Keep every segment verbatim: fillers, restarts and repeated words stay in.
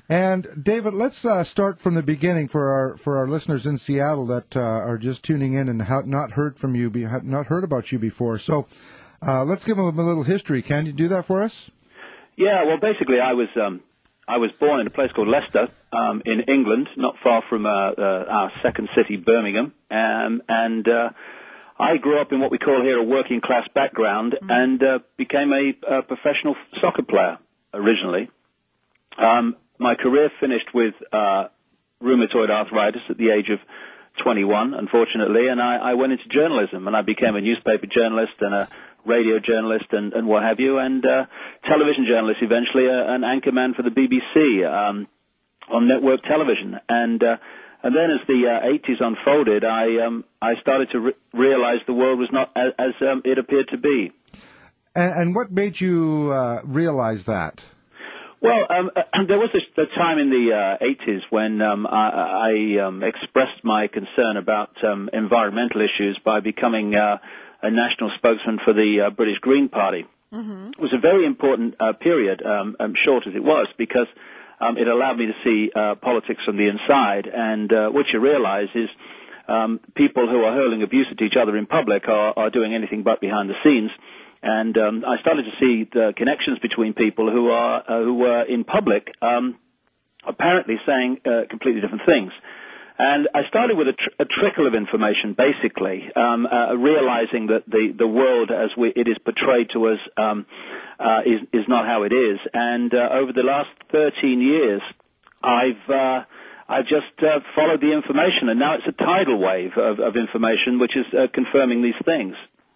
And David, let's uh, start from the beginning for our for our listeners in Seattle that uh, are just tuning in and have not heard from you, be, have not heard about you before. So uh, let's give them a little history. Can you do that for us? Yeah, well, basically, I was um, I was born in a place called Leicester um, in England, not far from uh, uh, our second city, Birmingham, um, and uh, I grew up in what we call here a working class background, mm-hmm. and uh, became a, a professional soccer player originally. Um, My career finished with uh, rheumatoid arthritis at the age of twenty-one, unfortunately, and I, I went into journalism, and I became a newspaper journalist and a radio journalist and, and what have you, and uh, television journalist eventually, uh, an anchorman for the B B C um, on network television. And uh, and then as the uh, eighties unfolded, I um, I started to re- realize the world was not as, as um, it appeared to be. And, and what made you uh, realize that? Well, um, uh, there was a, a time in the uh, eighties when um, I, I um, expressed my concern about um, environmental issues by becoming uh, a national spokesman for the uh, British Green Party. Mm-hmm. It was a very important uh, period, um, um, short as it was, because um, it allowed me to see uh, politics from the inside, and uh, what you realize is um, people who are hurling abuse at each other in public are, are doing anything but behind the scenes. And um, I started to see the connections between people who are uh, who were in public, um, apparently saying uh, completely different things. And I started with a, tr- a trickle of information, basically, um, uh, realizing that the, the world as we, it is portrayed to us um, uh, is, is not how it is. And uh, over the last thirteen years, I've uh, I've just uh, followed the information, and now it's a tidal wave of, of information which is uh, confirming these things.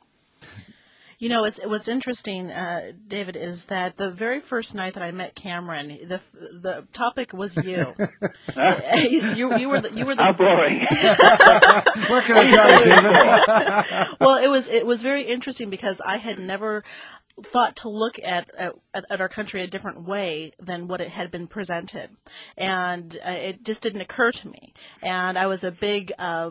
You know, it's, what's interesting, uh, David, is that the very first night that I met Cameron, the the topic was you. you, you were the, you were the How boring. What can I tell you, David? Well, it was it was very interesting because I had never thought to look at, at at our country a different way than what it had been presented, and uh, it just didn't occur to me. And I was a big uh,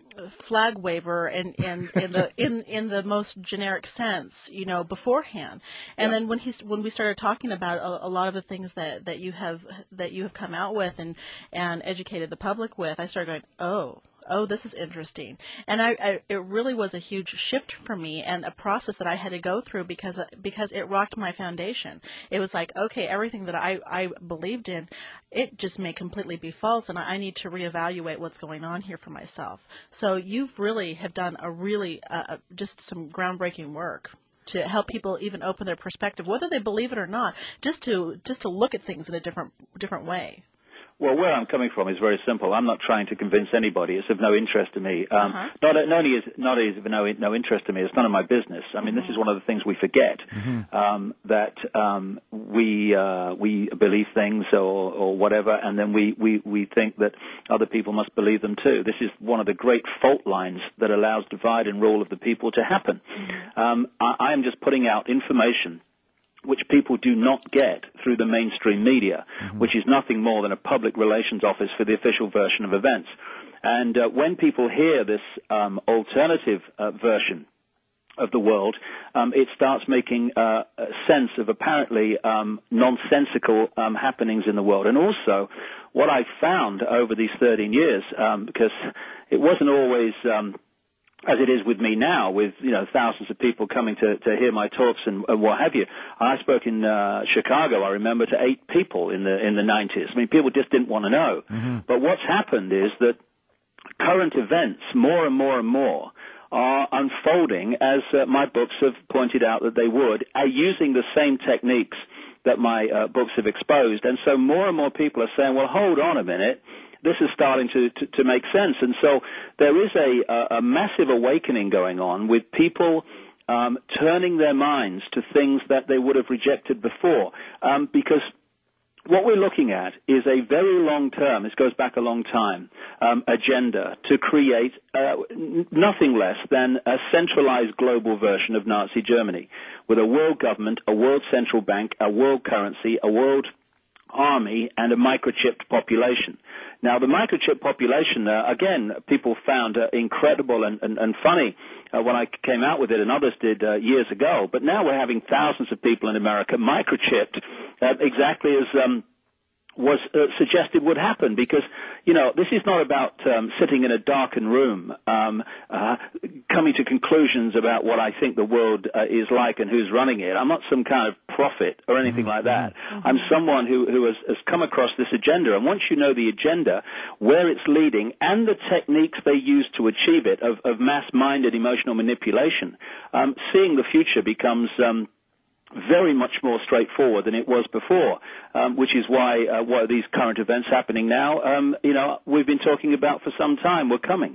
flag waver in, in, in the in, in the most generic sense, you know, beforehand. And yeah. then when he's when we started talking about a, a lot of the things that, that you have that you have come out with and, and educated the public with, I started going, oh. Oh, this is interesting. And I, I, it really was a huge shift for me and a process that I had to go through because because it rocked my foundation. It was like, okay, everything that I, I believed in, it just may completely be false, and I need to reevaluate what's going on here for myself. So you've really have done a really, uh, just some groundbreaking work to help people even open their perspective, whether they believe it or not, just to just to look at things in a different different way. Well, where I'm coming from is very simple. I'm not trying to convince anybody. It's of no interest to me. Um, uh-huh. Not, not only is not only is of no, no interest to me, it's none of my business. I mean, mm-hmm. this is one of the things we forget, mm-hmm. um, that um, we uh, we believe things or, or whatever, and then we, we, we think that other people must believe them too. This is one of the great fault lines that allows divide and rule of the people to happen. Mm-hmm. Um, I, I am just putting out information which people do not get through the mainstream media, mm-hmm. which is nothing more than a public relations office for the official version of events. And uh, when people hear this um, alternative uh, version of the world, um, it starts making uh, a sense of apparently um, nonsensical um, happenings in the world. And also, what I found over these thirteen years, um, because it wasn't always Um, as it is with me now, with, you know, thousands of people coming to, to hear my talks and, and what have you. I spoke in uh, Chicago, I remember, to eight people in the in the nineties. I mean, people just didn't want to know. Mm-hmm. But what's happened is that current events, more and more and more, are unfolding, as uh, my books have pointed out that they would, are using the same techniques that my uh, books have exposed. And so more and more people are saying, well, hold on a minute. This is starting to, to, to make sense. And so there is a, a massive awakening going on with people um, turning their minds to things that they would have rejected before. Um, because what we're looking at is a very long-term, this goes back a long time, um, agenda to create uh, n- nothing less than a centralized global version of Nazi Germany with a world government, a world central bank, a world currency, a world army, and a microchipped population. Now, the microchip population, uh, again, people found uh, incredible and, and, and funny uh, when I came out with it, and others did uh, years ago. But now we're having thousands of people in America microchipped, uh, exactly as um, was uh, suggested would happen, because, you know, this is not about um, sitting in a darkened room, um, uh, coming to conclusions about what I think the world uh, is like and who's running it. I'm not some kind of prophet or anything mm-hmm. like that. Mm-hmm. I'm someone who, who has, has come across this agenda, and once you know the agenda, where it's leading, and the techniques they use to achieve it, of, of mass-minded emotional manipulation, um, seeing the future becomes um, very much more straightforward than it was before, um, which is why uh, what are these current events happening now, um, you know, we've been talking about for some time, were coming.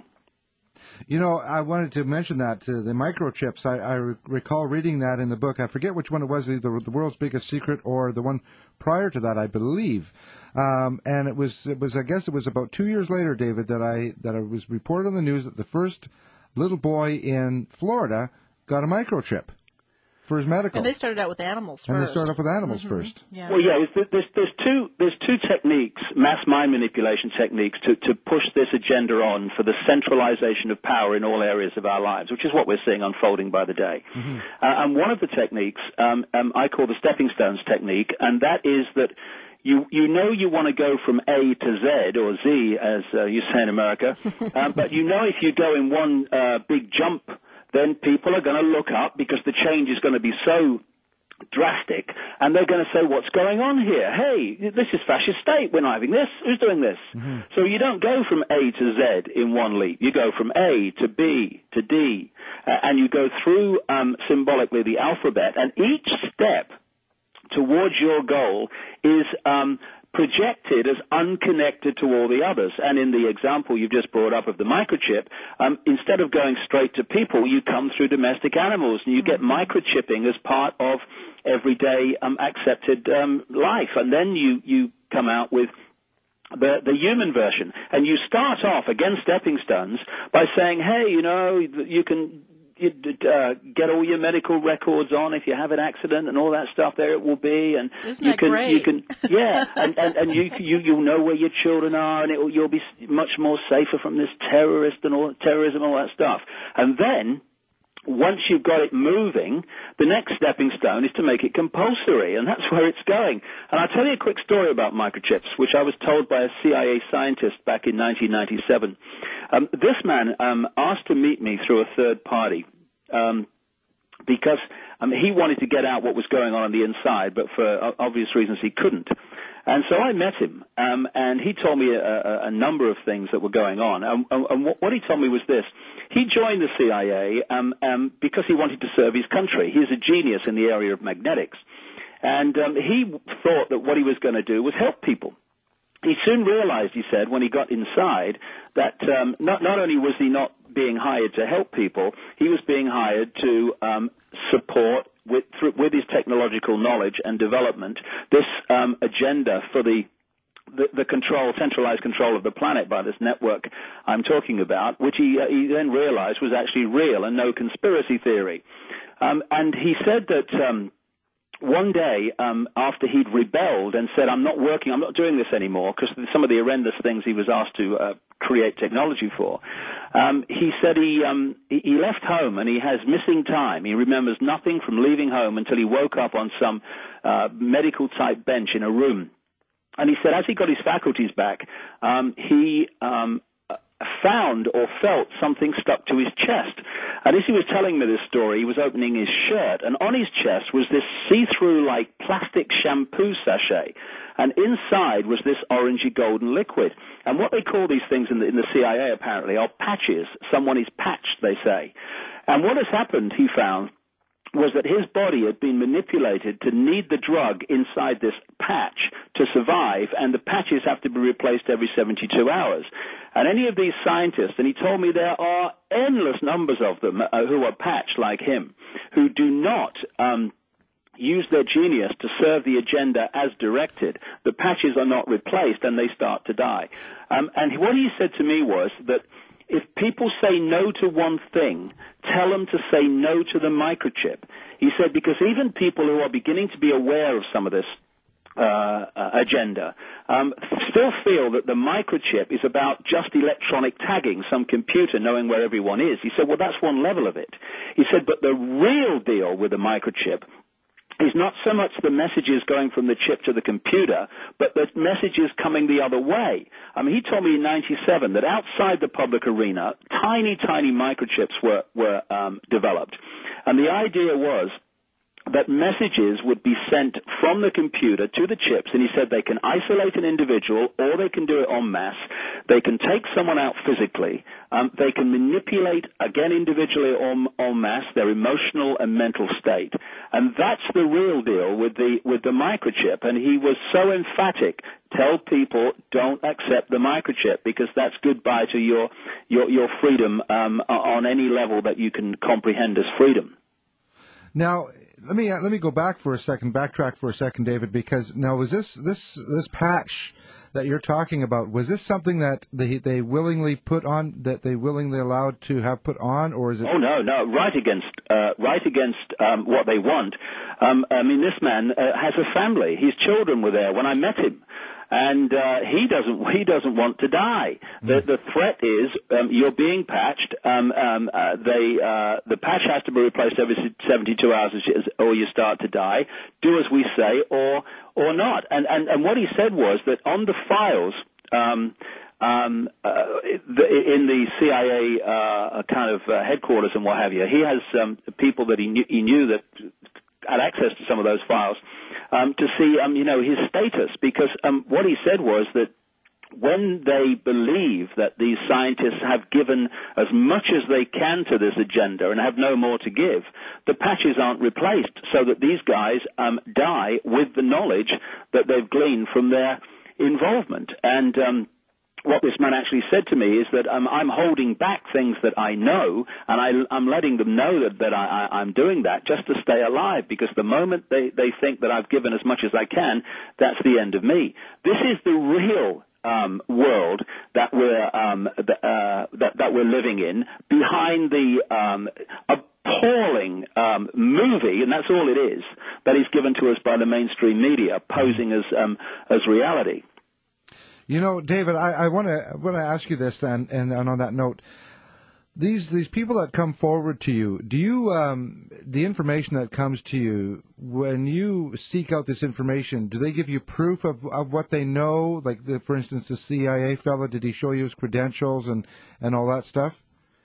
You know, I wanted to mention that, uh, the microchips. I, I re- recall reading that in the book. I forget which one it was, either The World's Biggest Secret or the one prior to that, I believe. Um, and it was, it was, I guess it was about two years later, David, that I, that I was reported on the news that the first little boy in Florida got a microchip for his medical. And they started out with animals first. And they started off with animals mm-hmm. first. Yeah. Well, yeah, there's, there's, there's two there's two techniques, mass mind manipulation techniques, to, to push this agenda on for the centralization of power in all areas of our lives, which is what we're seeing unfolding by the day. Mm-hmm. Uh, and one of the techniques um, um, I call the stepping stones technique, and that is that You you know you want to go from A to Z, or Z, as uh, you say in America, uh, but you know if you go in one uh, big jump, then people are going to look up, because the change is going to be so drastic, and they're going to say, what's going on here? Hey, this is fascist state. We're not having this. Who's doing this? Mm-hmm. So you don't go from A to Z in one leap. You go from A to B to D, uh, and you go through um, symbolically the alphabet, and each step towards your goal is um, projected as unconnected to all the others. And in the example you've just brought up of the microchip, um, instead of going straight to people, you come through domestic animals, and you get microchipping as part of everyday um, accepted um, life. And then you, you come out with the, the human version. And you start off, again, stepping stones, by saying, hey, you know, you can You uh, get all your medical records on if you have an accident and all that stuff. There it will be, and Isn't you that can, great? you can, yeah, and, and, and you you you'll know where your children are, and it will, you'll be much more safer from this terrorist and all terrorism and all that stuff. And then, once you've got it moving, the next stepping stone is to make it compulsory, and that's where it's going. And I'll tell you a quick story about microchips, which I was told by a C I A scientist back in nineteen ninety-seven. Um, this man um, asked to meet me through a third party um, because um, he wanted to get out what was going on on the inside, but for uh, obvious reasons he couldn't. And so I met him, um, and he told me a, a, a number of things that were going on. Um, and what he told me was this. He joined the C I A um, um, because he wanted to serve his country. He's a genius in the area of magnetics. And um, he thought that what he was going to do was help people. He soon realized, he said, when he got inside, that um, not, not only was he not being hired to help people, he was being hired to um, support, with, through, with his technological knowledge and development, this um, agenda for the, the the control, centralized control of the planet by this network I'm talking about, which he, uh, he then realized was actually real and no conspiracy theory. Um, and he said that Um, One day, um, after he'd rebelled and said, I'm not working, I'm not doing this anymore, because some of the horrendous things he was asked to uh, create technology for, um, he said he, um, he left home and he has missing time. He remembers nothing from leaving home until he woke up on some uh, medical-type bench in a room. And he said as he got his faculties back, um, he um, found or felt something stuck to his chest. And as he was telling me this story, he was opening his shirt, and on his chest was this see-through like plastic shampoo sachet, and inside was this orangey golden liquid. And what they call these things in the, in the C I A apparently are patches. Someone is patched, they say. And what has happened, he found, was that his body had been manipulated to need the drug inside this patch to survive, and the patches have to be replaced every seventy-two hours. And any of these scientists, and he told me there are endless numbers of them uh, who are patched like him, who do not um, use their genius to serve the agenda as directed. The patches are not replaced, and they start to die. Um, and what he said to me was that if people say no to one thing, tell them to say no to the microchip. He said, because even people who are beginning to be aware of some of this uh, uh, agenda um, still feel that the microchip is about just electronic tagging, some computer knowing where everyone is. He said, well, that's one level of it. He said, but the real deal with the microchip is not so much the messages going from the chip to the computer, but the messages coming the other way. I mean, he told me in ninety-seven that outside the public arena, tiny, tiny microchips were, were um, developed. And the idea was that messages would be sent from the computer to the chips, and he said they can isolate an individual or they can do it en masse. They can take someone out physically. Um, they can manipulate, again individually or en masse, their emotional and mental state. And that's the real deal with the with the microchip. And he was so emphatic, tell people don't accept the microchip because that's goodbye to your, your, your freedom um, on any level that you can comprehend as freedom. Now, Let me uh, let me go back for a second, backtrack for a second, David, because now was this this this patch that you're talking about, was this something that they they willingly put on, that they willingly allowed to have put on, or is it? Oh no, no, right against uh, right against um, what they want. Um, I mean, this man uh, has a family. His children were there when I met him. And uh, he doesn't he doesn't want to die. The, the threat is um, you're being patched. Um, um, uh, they uh, the patch has to be replaced every seventy-two hours, or you start to die. Do as we say, or or not. And and, and what he said was that on the files. Um, Um, uh, in the C I A uh, kind of uh, headquarters and what have you, he has um, people that he knew, he knew that had access to some of those files um, to see, um, you know, his status. Because um, what he said was that when they believe that these scientists have given as much as they can to this agenda and have no more to give, the patches aren't replaced, so that these guys um, die with the knowledge that they've gleaned from their involvement. And um, what this man actually said to me is that um, I'm holding back things that I know, and I, I'm letting them know that, that I, I, I'm doing that just to stay alive, because the moment they, they think that I've given as much as I can, that's the end of me. This is the real um, world that we're um, the, uh, that, that we're living in, behind the um, appalling um, movie, and that's all it is, that is given to us by the mainstream media, posing as um, as reality. You know, David, I want to want to ask you this, then, and, and on that note, these these people that come forward to you, do you um, the information that comes to you, when you seek out this information, do they give you proof of, of what they know? Like, the, for instance, the C I A fellow, did he show you his credentials and, and all that stuff?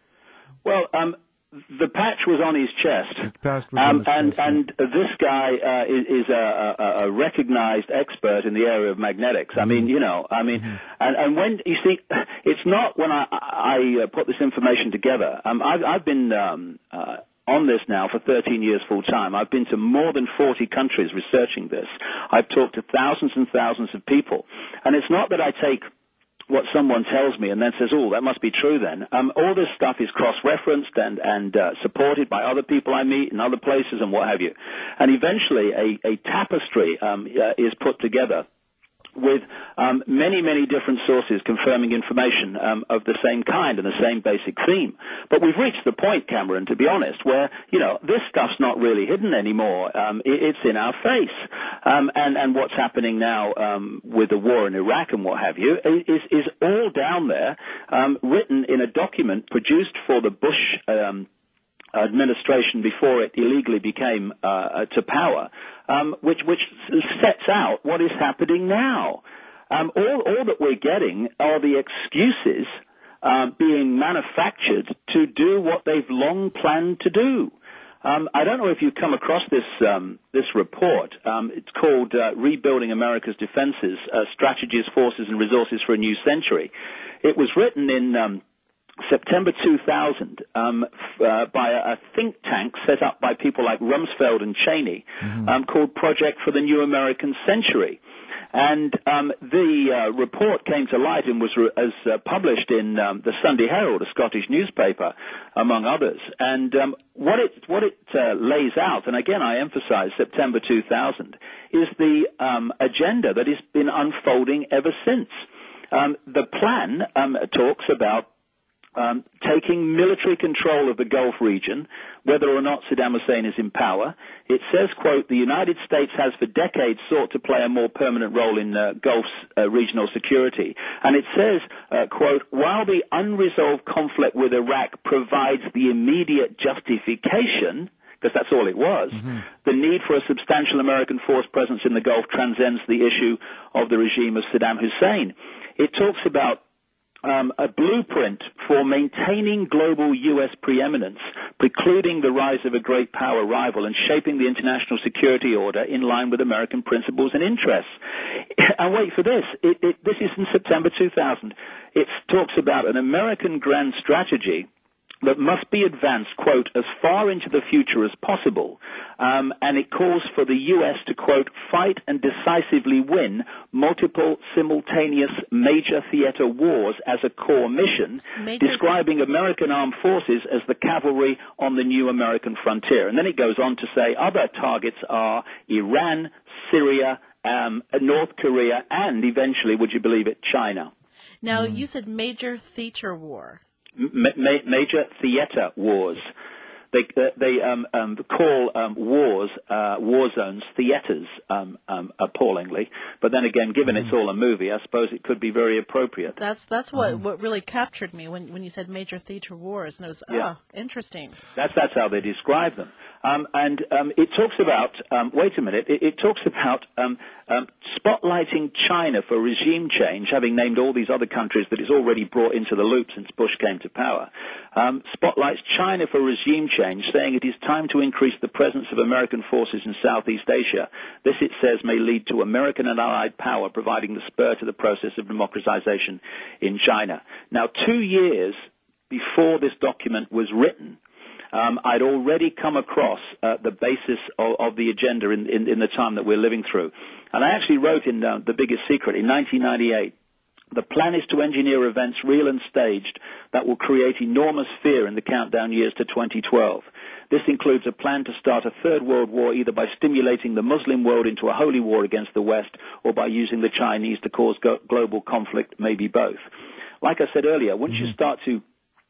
Well, um. The patch was on his chest, um, his and chest, and yeah. This guy uh, is, is a, a, a recognized expert in the area of magnetics. I mean, you know, I mean, mm-hmm. and, and when you see, it's not when I, I uh, put this information together. Um, I've, I've been um, uh, on this now for thirteen years full time. I've been to more than forty countries researching this. I've talked to thousands and thousands of people, and it's not that I take what someone tells me and then says, oh, that must be true then. Um, all this stuff is cross-referenced and, and uh, supported by other people I meet in other places and what have you. And eventually a, a tapestry um, uh, is put together with um, many, many different sources confirming information um, of the same kind and the same basic theme. But we've reached the point, Cameron, to be honest, where, you know, this stuff's not really hidden anymore. Um, it, it's in our face. Um, and, and what's happening now um, with the war in Iraq and what have you is, is all down there, um, written in a document produced for the Bush um administration before it illegally became uh, to power, um, which which sets out what is happening now. Um, all, all that we're getting are the excuses um, being manufactured to do what they've long planned to do. Um, I don't know if you've come across this um, this report. Um, it's called uh, Rebuilding America's Defenses, uh, Strategies, Forces, and Resources for a New Century. It was written in Um, September two thousand um, f- uh, by a, a think tank set up by people like Rumsfeld and Cheney, mm-hmm. um, called Project for the New American Century. And um, the uh, report came to light and was re- as uh, published in um, the Sunday Herald, a Scottish newspaper, among others. And um, what it what it uh, lays out, and again I emphasize September two thousand, is the um, agenda that has been unfolding ever since. Um, the plan um, talks about Um, taking military control of the Gulf region, whether or not Saddam Hussein is in power. It says, quote, the United States has for decades sought to play a more permanent role in uh, Gulf's uh, regional security. And it says, uh, quote, while the unresolved conflict with Iraq provides the immediate justification, because that's all it was. Mm-hmm. The need for a substantial American force presence in the Gulf transcends the issue of the regime of Saddam Hussein. It talks about Um, a blueprint for maintaining global U S preeminence, precluding the rise of a great power rival, and shaping the international security order in line with American principles and interests. And wait for this. It, it, this is in September two thousand. It talks about an American grand strategy that must be advanced, quote, as far into the future as possible, um, and it calls for the U S to, quote, fight and decisively win multiple simultaneous major theater wars as a core mission, major describing American armed forces as the cavalry on the new American frontier. And then it goes on to say other targets are Iran, Syria, um, North Korea, and eventually, would you believe it, China. Now, mm. you said major theater war. Ma- ma- major theater wars. They uh, they um, um, call um, wars, uh, war zones, theaters, um, um, appallingly. But then again, given mm-hmm. it's all a movie, I suppose it could be very appropriate. That's that's what, mm-hmm. what really captured me when when you said major theater wars, and it was yeah. oh, interesting. That's that's how they describe them. Um, and um, it talks about, um, wait a minute, it, it talks about um, um, spotlighting China for regime change, having named all these other countries that it's already brought into the loop since Bush came to power. Um, spotlights China for regime change, saying it is time to increase the presence of American forces in Southeast Asia. This, it says, may lead to American and allied power, providing the spur to the process of democratization in China. Now, two years before this document was written, Um, I'd already come across uh, the basis of, of the agenda in, in, in the time that we're living through. And I actually wrote in uh, The Biggest Secret in nineteen ninety-eight, the plan is to engineer events real and staged that will create enormous fear in the countdown years to twenty twelve. This includes a plan to start a third world war either by stimulating the Muslim world into a holy war against the West or by using the Chinese to cause go- global conflict, maybe both. Like I said earlier, once mm-hmm. you start to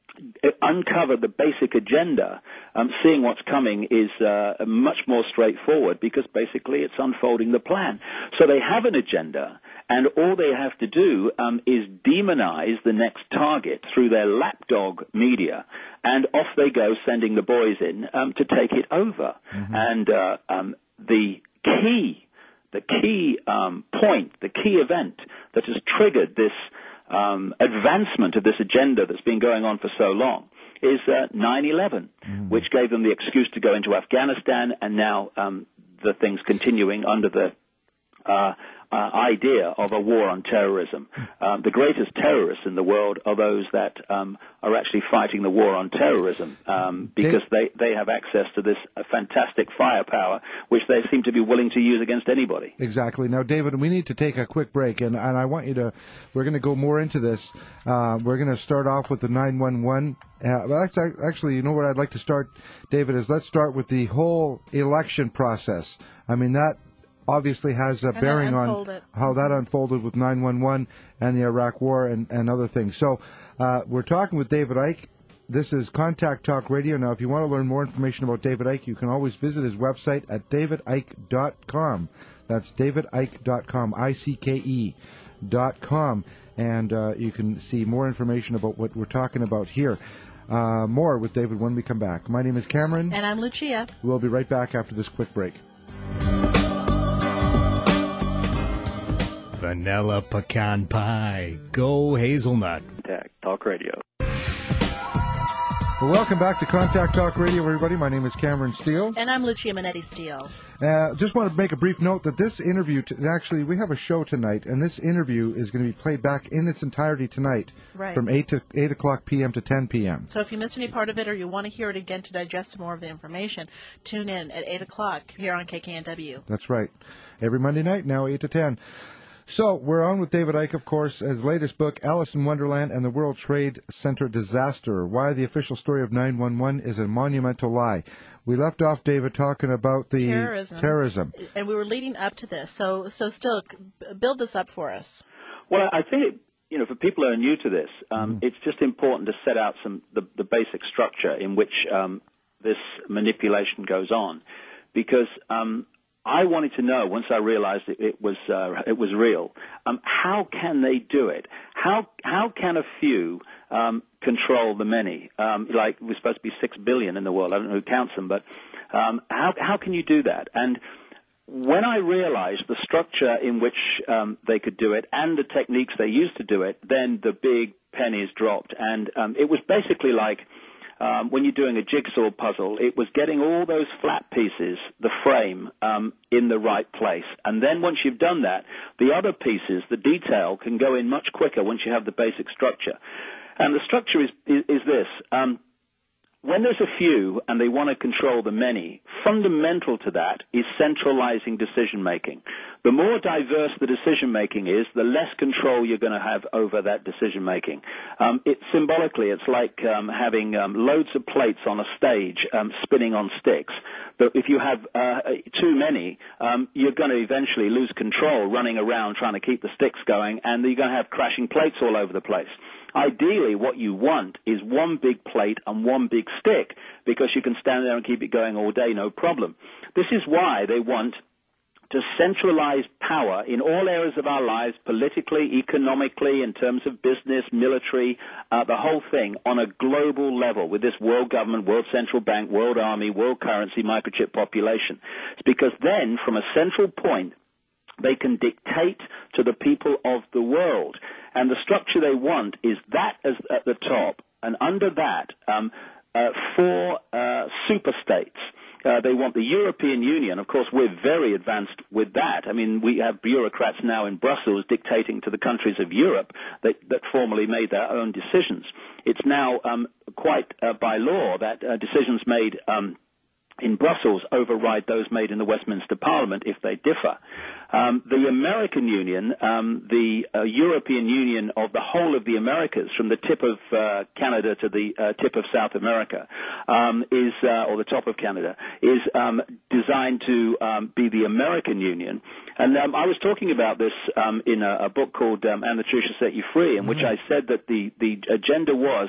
uncover the basic agenda, um, seeing what's coming is uh, much more straightforward because basically it's unfolding the plan. So they have an agenda, and all they have to do um, is demonize the next target through their lapdog media, and off they go, sending the boys in um, to take it over. Mm-hmm. And uh, um, the key, the key um, point, the key event that has triggered this Um, advancement of this agenda that's been going on for so long is uh, nine eleven, mm. which gave them the excuse to go into Afghanistan, and now um, the thing's continuing under the uh, uh, idea of a war on terrorism. Um, the greatest terrorists in the world are those that um, are actually fighting the war on terrorism um, because they, they have access to this uh, fantastic firepower, which they seem to be willing to use against anybody. Exactly. Now, David, we need to take a quick break, and, and I want you to, we're going to go more into this. Uh, we're going to start off with the nine one one. Uh, well, actually, you know what I'd like to start, David, is let's start with the whole election process. I mean, that obviously has a and bearing on how that unfolded with nine one one and the Iraq War and, and other things. So uh, we're talking with David Icke. This is Contact Talk Radio. Now, if you want to learn more information about David Icke, you can always visit his website at david icke dot com. That's david icke dot com, I C K E dot com. And uh, you can see more information about what we're talking about here. Uh, more with David when we come back. My name is Cameron. And I'm Lucia. We'll be right back after this quick break. Vanilla pecan pie. Go hazelnut. Talk Radio. Well, welcome back to Contact Talk Radio, everybody. My name is Cameron Steele. And I'm Lucia Minetti Steele. Uh, just want to make a brief note that this interview, t- actually, we have a show tonight, and this interview is going to be played back in its entirety tonight, right, from eight to eight o'clock p.m. to ten p.m. So if you missed any part of it or you want to hear it again to digest more of the information, tune in at eight o'clock here on K K N W. That's right. Every Monday night now, eight to ten. So we're on with David Icke, of course, his latest book, Alice in Wonderland and the World Trade Center Disaster, Why the Official Story of nine one one is a Monumental Lie. We left off, David, talking about the terrorism. terrorism. And we were leading up to this. So, so still, build this up for us. Well, I think, it, you know, for people who are new to this, um, mm. it's just important to set out some the, the basic structure in which um, this manipulation goes on. Because um, I wanted to know, once I realized it, it was uh, it was real, um, how can they do it? How how can a few um, control the many? Um, like, we're supposed to be six billion in the world. I don't know who counts them, but Um, how, how can you do that? And when I realized the structure in which um, they could do it and the techniques they used to do it, then the big pennies dropped. And um, it was basically like um, when you're doing a jigsaw puzzle, it was getting all those flat pieces, the frame, um, in the right place. And then once you've done that, the other pieces, the detail, can go in much quicker once you have the basic structure. And the structure is, is, is this. Um, When there's a few and they want to control the many, fundamental to that is centralizing decision-making. The more diverse the decision-making is, the less control you're going to have over that decision-making. Um, it, symbolically, it's like um, having um, loads of plates on a stage um, spinning on sticks. But if you have uh, too many, um, you're going to eventually lose control running around trying to keep the sticks going, and you're going to have crashing plates all over the place. Ideally, what you want is one big plate and one big stick, because you can stand there and keep it going all day, no problem. This is why they want to centralize power in all areas of our lives, politically, economically, in terms of business, military, uh, the whole thing on a global level with this world government, world central bank, world army, world currency, microchip population. It's because then, from a central point, they can dictate to the people of the world. And the structure they want is that as at the top, and under that, um, uh, four uh, super states. Uh, they want the European Union. Of course, we're very advanced with that. I mean, we have bureaucrats now in Brussels dictating to the countries of Europe that, that formerly made their own decisions. It's now um, quite uh, by law that uh, decisions made um, in Brussels override those made in the Westminster Parliament if they differ. Um, the American Union, um, the uh, European Union of the whole of the Americas, from the tip of uh, Canada to the uh, tip of South America, um, is, uh, or the top of Canada, is um, designed to um, be the American Union. And um, I was talking about this um, in a, a book called um, And the Truth Shall Set You Free, in mm-hmm. which I said that the, the agenda was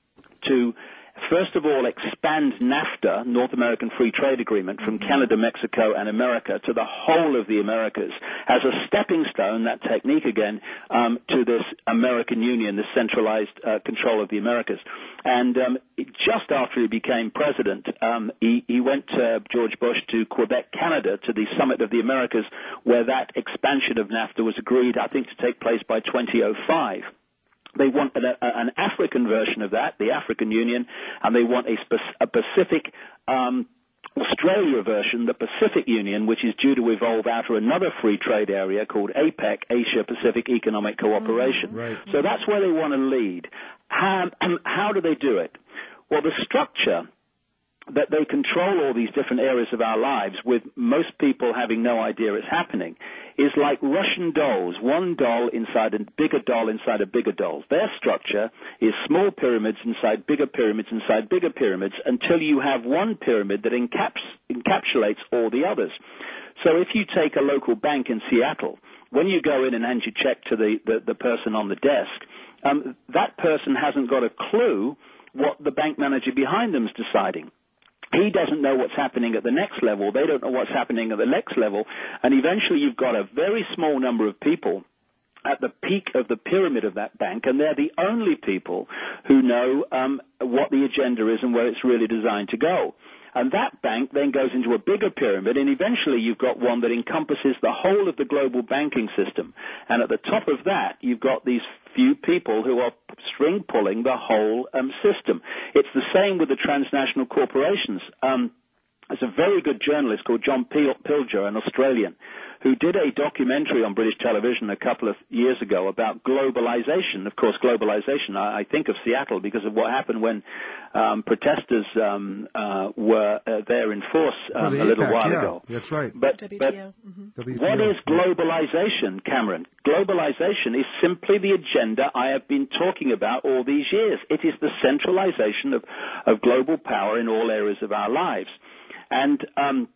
to first of all, expand NAFTA, North American Free Trade Agreement, from Canada, Mexico, and America to the whole of the Americas as a stepping stone, that technique again, um, to this American Union, this centralized uh, control of the Americas. And um, just after he became president, um, he, he went, uh, George Bush, to Quebec, Canada, to the Summit of the Americas, where that expansion of NAFTA was agreed, I think, to take place by twenty oh five. They want an, an African version of that, the African Union, and they want a, spe- a Pacific um, Australia version, the Pacific Union, which is due to evolve out of another free trade area called APEC, Asia-Pacific Economic Cooperation. Mm, right. So that's where they want to lead. How, how do they do it? Well, the structure that they control all these different areas of our lives, with most people having no idea it's happening, is like Russian dolls, one doll inside a bigger doll inside a bigger doll. Their structure is small pyramids inside bigger pyramids inside bigger pyramids until you have one pyramid that encaps- encapsulates all the others. So if you take a local bank in Seattle, when you go in and hand your check to the, the, the person on the desk, um, that person hasn't got a clue what the bank manager behind them is deciding. He doesn't know what's happening at the next level. They don't know what's happening at the next level. And eventually you've got a very small number of people at the peak of the pyramid of that bank, and they're the only people who know um, what the agenda is and where it's really designed to go. And that bank then goes into a bigger pyramid, and eventually you've got one that encompasses the whole of the global banking system. And at the top of that, you've got these few people who are string pulling the whole um, system. It's the same with the transnational corporations. Um, there's a very good journalist called John Pilger, an Australian, who did a documentary on British television a couple of years ago about globalization. Of course, globalization, I, I think of Seattle because of what happened when um, protesters um, uh, were uh, there in force um, a little APEC, while yeah, ago. That's right. But, W T O. but Mm-hmm. what is globalization, Cameron? Globalization is simply the agenda I have been talking about all these years. It is the centralization of, of global power in all areas of our lives. And um,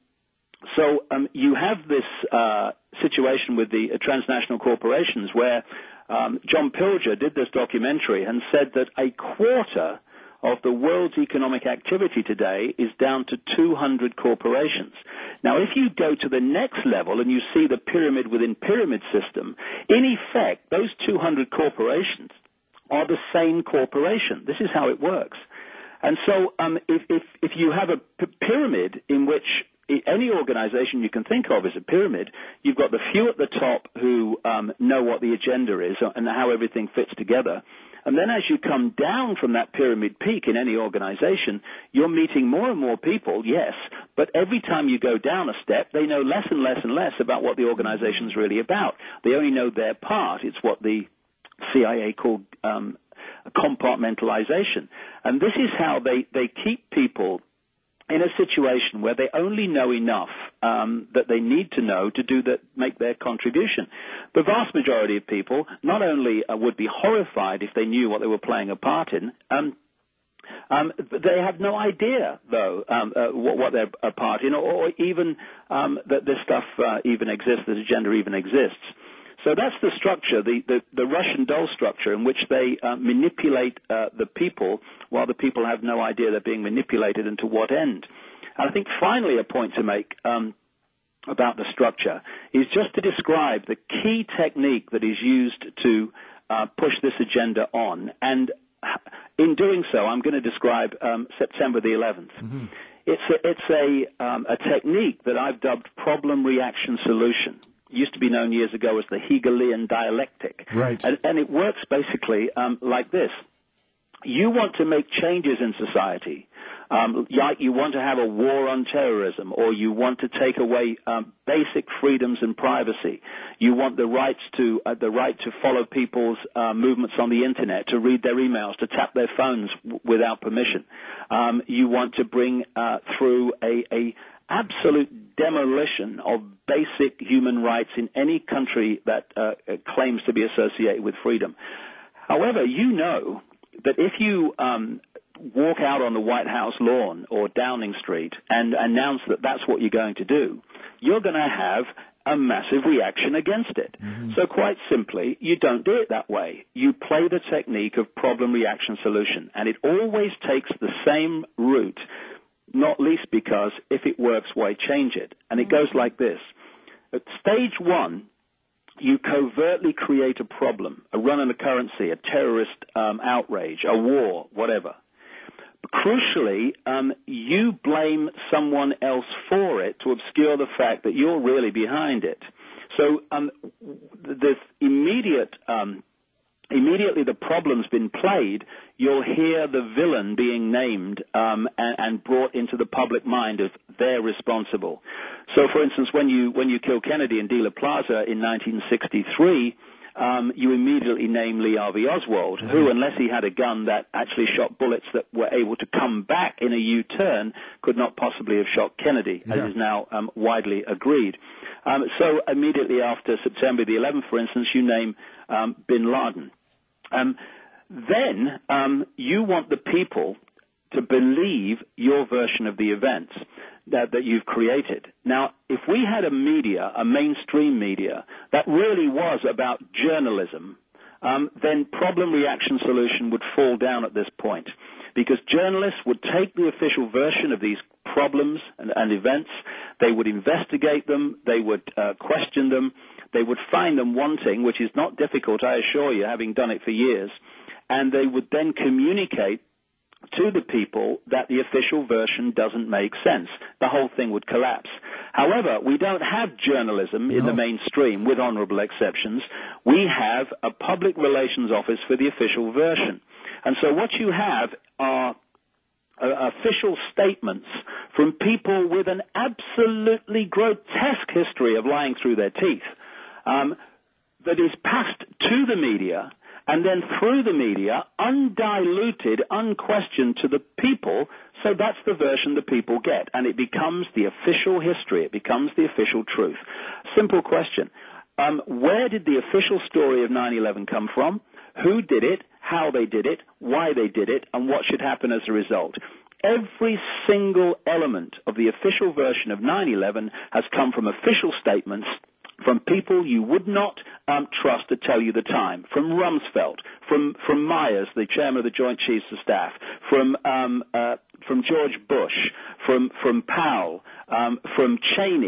so um, you have this uh, situation with the uh, transnational corporations where um, John Pilger did this documentary and said that a quarter of the world's economic activity today is down to two hundred corporations. Now, if you go to the next level and you see the pyramid within pyramid system, in effect, those two hundred corporations are the same corporation. This is how it works. And so um, if, if, if you have a p- pyramid in which any organization you can think of is a pyramid, you've got the few at the top who um, know what the agenda is and how everything fits together. And then as you come down from that pyramid peak in any organization, you're meeting more and more people, yes, but every time you go down a step, they know less and less and less about what the organization's really about. They only know their part. It's what the C I A called um, compartmentalization. And this is how they, they keep people in a situation where they only know enough um, that they need to know to do that, make their contribution. The vast majority of people not only uh, would be horrified if they knew what they were playing a part in, um, um, they have no idea, though, um, uh, what, what they're a part in, or, or even um, that this stuff uh, even exists, that agenda even exists. So that's the structure, the, the, the Russian doll structure, in which they uh, manipulate uh, the people while the people have no idea they're being manipulated and to what end. And I think finally a point to make um, about the structure is just to describe the key technique that is used to uh, push this agenda on. And in doing so, I'm going to describe um, September the eleventh. Mm-hmm. It's a, it's a, um, a technique that I've dubbed problem, reaction, solution. Used to be known years ago as the Hegelian dialectic. Right. And, and it works basically um, like this. You want to make changes in society. Um, like you want to have a war on terrorism, or you want to take away um, basic freedoms and privacy. You want the rights to uh, the right to follow people's uh, movements on the internet, to read their emails, to tap their phones w- without permission. Um, you want to bring uh, through a, a absolute demolition of basic human rights in any country that uh, claims to be associated with freedom. However, you know that if you um, walk out on the White House lawn or Downing Street and announce that that's what you're going to do, you're going to have a massive reaction against it. Mm-hmm. So quite simply, you don't do it that way. You play the technique of problem, reaction, solution, and it always takes the same route, not least because if it works, why change it? And it goes like this. At stage one, you covertly create a problem, a run on a currency, a terrorist um, outrage, a war, whatever. But crucially, um, you blame someone else for it to obscure the fact that you're really behind it. So um, the immediate um Immediately the problem's been played, you'll hear the villain being named um, and, and brought into the public mind as they're responsible. So, for instance, when you when you kill Kennedy in Dealey Plaza in nineteen sixty-three, um, you immediately name Lee Harvey Oswald, mm-hmm. who, unless he had a gun that actually shot bullets that were able to come back in a U-turn, could not possibly have shot Kennedy, yeah. as is now um, widely agreed. Um, so immediately after September the eleventh, for instance, you name um, Bin Laden. Um, then um, you want the people to believe your version of the events that, that you've created. Now, if we had a media, a mainstream media, that really was about journalism, um, then problem, reaction, solution would fall down at this point, because journalists would take the official version of these problems and, and events, they would investigate them, they would uh, question them, they would find them wanting, which is not difficult, I assure you, having done it for years, and they would then communicate to the people that the official version doesn't make sense. The whole thing would collapse. However, we don't have journalism in no. the mainstream, with honorable exceptions. We have a public relations office for the official version. And so what you have are uh, official statements from people with an absolutely grotesque history of lying through their teeth. Um, that is passed to the media and then through the media, undiluted, unquestioned to the people, so that's the version the people get. And it becomes the official history. It becomes the official truth. Simple question. Um, where did the official story of nine eleven come from? Who did it? How they did it? Why they did it? And what should happen as a result? Every single element of the official version of nine eleven has come from official statements from people you would not um, trust to tell you the time, from Rumsfeld, from from Myers, the chairman of the Joint Chiefs of Staff, from um, uh, from George Bush, from from Powell, um, from Cheney,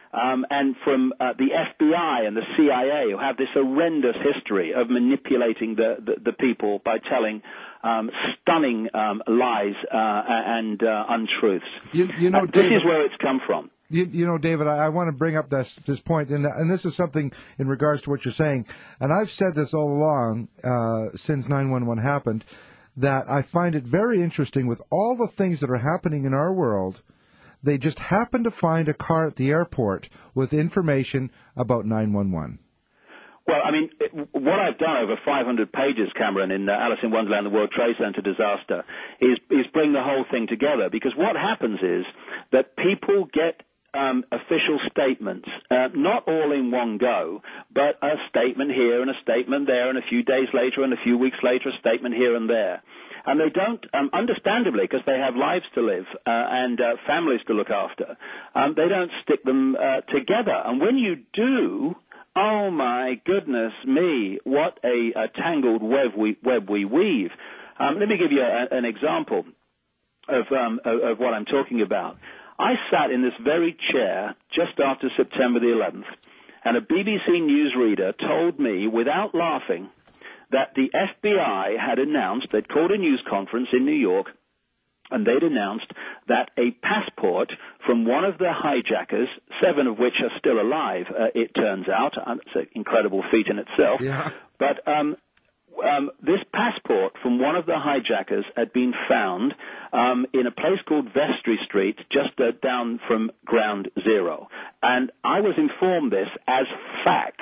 um, and from uh, the F B I and the C I A, who have this horrendous history of manipulating the, the, the people by telling um, stunning um, lies uh, and uh, untruths. You, you know, uh, David, this is where it's come from. You, you know, David, I, I want to bring up this this point, and, and this is something in regards to what you're saying, and I've said this all along uh, since nine one one happened, that I find it very interesting with all the things that are happening in our world. They just happen to find a car at the airport with information about nine one one. Well, I mean, it, what I've done over five hundred pages, Cameron, in uh, Alice in Wonderland, the World Trade Center disaster, is, is bring the whole thing together. Because what happens is that people get um, official statements, uh, not all in one go, but a statement here and a statement there, and a few days later and a few weeks later, a statement here and there. And they don't, um, understandably, because they have lives to live uh, and uh, families to look after, um, they don't stick them uh, together. And when you do, oh my goodness me, what a, a tangled web we, web we weave. Um, let me give you a, an example of, um, of, of what I'm talking about. I sat in this very chair just after September the eleventh, and a B B C newsreader told me, without laughing, that the F B I had announced, they'd called a news conference in New York, and they'd announced that a passport from one of the hijackers, seven of which are still alive, uh, it turns out. Um, it's an incredible feat in itself. Yeah. But um, um, this passport from one of the hijackers had been found um, in a place called Vestry Street, just uh, down from Ground Zero. And I was informed this as fact.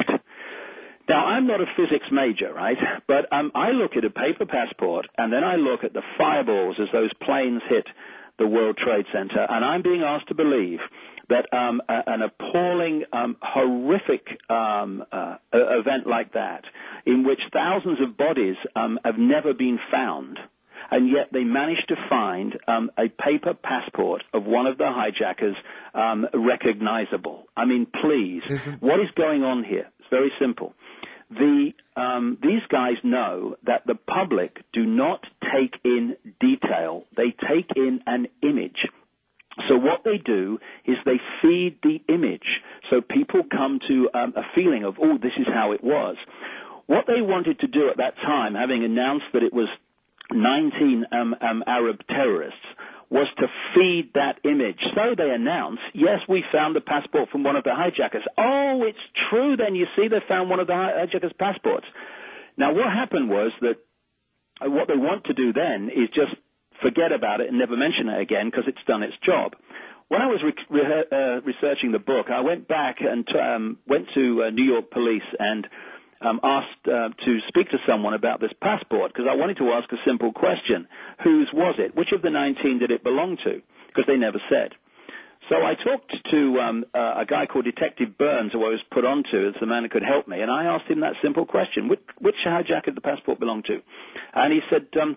Now, I'm not a physics major, right? But um, I look at a paper passport, and then I look at the fireballs as those planes hit the World Trade Center, and I'm being asked to believe that um, a, an appalling, um, horrific um, uh, event like that, in which thousands of bodies um, have never been found, and yet they managed to find um, a paper passport of one of the hijackers um, recognizable. I mean, please, Isn't... what is going on here? It's very simple. The, um, these guys know that the public do not take in detail. They take in an image. So what they do is they feed the image. So people come to um, a feeling of, oh, this is how it was. What they wanted to do at that time, having announced that it was nineteen um, um, Arab terrorists, was to feed that image. So they announced, yes, we found the passport from one of the hijackers. Oh, it's true then. You see, they found one of the hijackers' passports. Now, what happened was that uh, what they want to do then is just forget about it and never mention it again because it's done its job. When I was re- re- uh, researching the book, I went back and um, went to uh, New York police and Um, asked uh, to speak to someone about this passport because I wanted to ask a simple question. Whose was it? Which of the nineteen did it belong to? Because they never said. So I talked to um, uh, a guy called Detective Burns, who I was put onto as the man who could help me, and I asked him that simple question. Which, which hijacker did the passport belong to? And he said, um,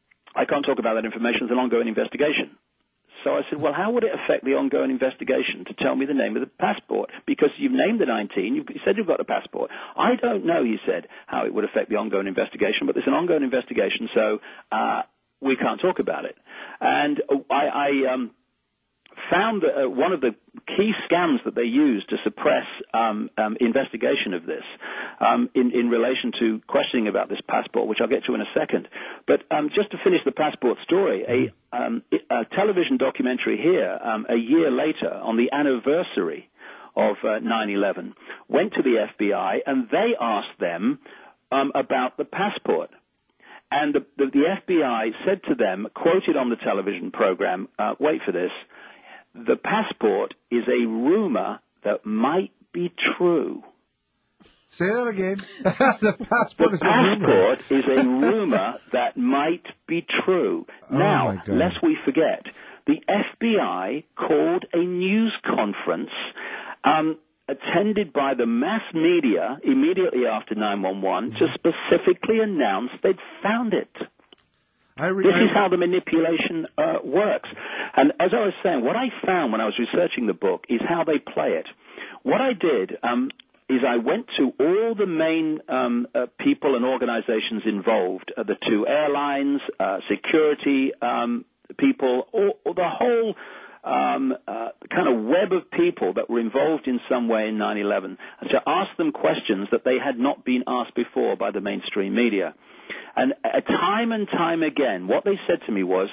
I can't talk about that information. It's an ongoing investigation. So I said, well, how would it affect the ongoing investigation to tell me the name of the passport? Because you've named the nineteen. You've, you said you've got the passport. I don't know, he said, how it would affect the ongoing investigation, but there's an ongoing investigation, so uh, we can't talk about it. And I, I um, found that uh, one of the key scams that they use to suppress um, um, investigation of this um, in, in relation to questioning about this passport, which I'll get to in a second. But um, just to finish the passport story, a, um, a television documentary here um, a year later on the anniversary of uh, nine eleven went to the F B I and they asked them um, about the passport. And the, the, the F B I said to them, quoted on the television program, uh, wait for this, the passport is a rumor that might be true. Say that again. The passport the is a rumor. passport is a rumor that might be true. Oh now, my God. lest we forget, the F B I called a news conference um, attended by the mass media immediately after nine one one to specifically announce they'd found it. I re- this I... is how the manipulation uh, works. And as I was saying, what I found when I was researching the book is how they play it. What I did um, is I went to all the main um, uh, people and organizations involved, uh, the two airlines, uh, security um, people, or, or the whole um, uh, kind of web of people that were involved in some way in nine eleven, and to ask them questions that they had not been asked before by the mainstream media. And uh, time and time again, what they said to me was,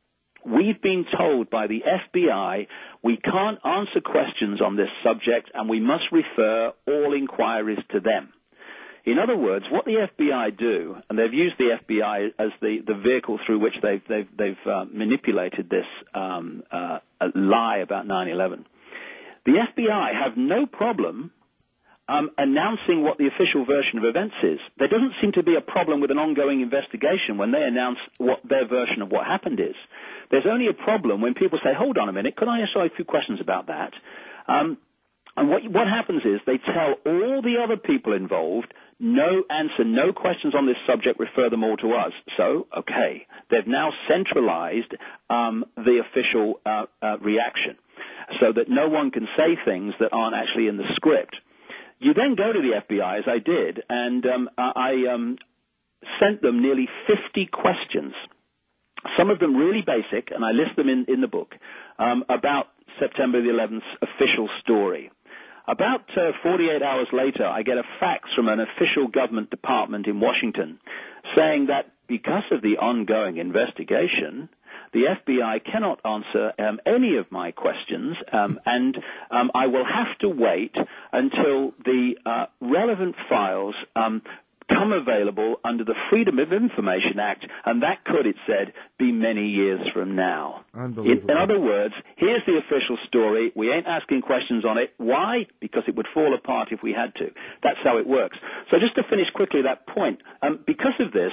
we've been told by the F B I we can't answer questions on this subject and we must refer all inquiries to them. In other words, what the F B I do, and they've used the F B I as the, the vehicle through which they've, they've, they've uh, manipulated this um, uh, lie about nine eleven. The F B I have no problem um, announcing what the official version of events is. There doesn't seem to be a problem with an ongoing investigation when they announce what their version of what happened is. There's only a problem when people say, hold on a minute, could I ask you a few questions about that? Um, and what, what happens is they tell all the other people involved, no answer, no questions on this subject, refer them all to us. So, okay, they've now centralized um, the official uh, uh, reaction so that no one can say things that aren't actually in the script. You then go to the F B I, as I did, and um, I um, sent them nearly fifty questions. Some of them really basic, and I list them in, in the book, um, about September the eleventh's official story. About uh, forty-eight hours later, I get a fax from an official government department in Washington saying that because of the ongoing investigation, the F B I cannot answer um, any of my questions, um, and um, I will have to wait until the uh, relevant files um, come available under the Freedom of Information Act, and that could, it said, be many years from now. Unbelievable. In, in other words, here's the official story. We ain't asking questions on it. Why? Because it would fall apart if we had to. That's how it works. So just to finish quickly that point, um, because of this,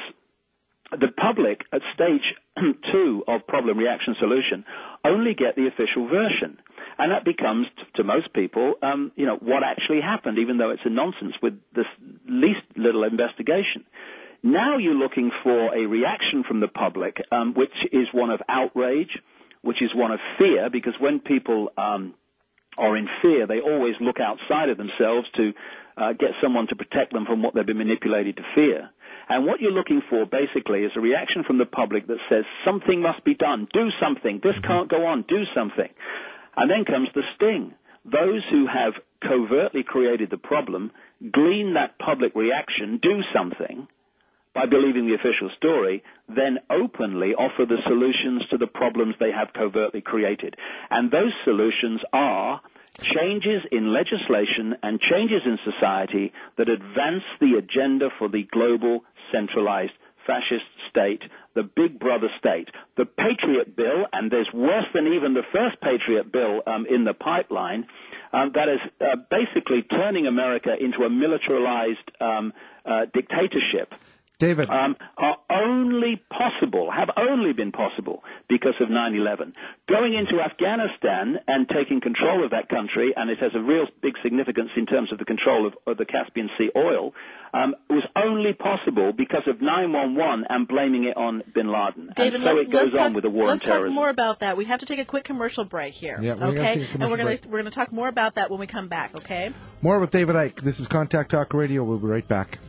the public at stage two of problem, reaction, solution only get the official version. And that becomes, to most people, um, you know, what actually happened, even though it's a nonsense with the least little investigation. Now you're looking for a reaction from the public, um, which is one of outrage, which is one of fear, because when people um, are in fear, they always look outside of themselves to uh, get someone to protect them from what they've been manipulated to fear. And what you're looking for, basically, is a reaction from the public that says, something must be done, do something, this can't go on, do something. And then comes the sting. Those who have covertly created the problem glean that public reaction, do something, by believing the official story, then openly offer the solutions to the problems they have covertly created. And those solutions are changes in legislation and changes in society that advance the agenda for the global centralized fascist state, the big brother state. The Patriot Bill, and there's worse than even the first Patriot Bill um, in the pipeline, um, that is uh, basically turning America into a militarized um, uh, dictatorship. David. Um, are only possible, have only been possible because of nine eleven. Going into Afghanistan and taking control of that country, and it has a real big significance in terms of the control of, of the Caspian Sea oil, um, was only possible because of nine one one and blaming it on bin Laden. David, and so let's, it goes let's on talk, with the war let's on terrorism. talk more about that. We have to take a quick commercial break here, Yeah, we're okay? gonna take a and we're commercial going break. we're going to talk more about that when we come back, okay? More with David Icke. This is Contact Talk Radio. We'll be right back.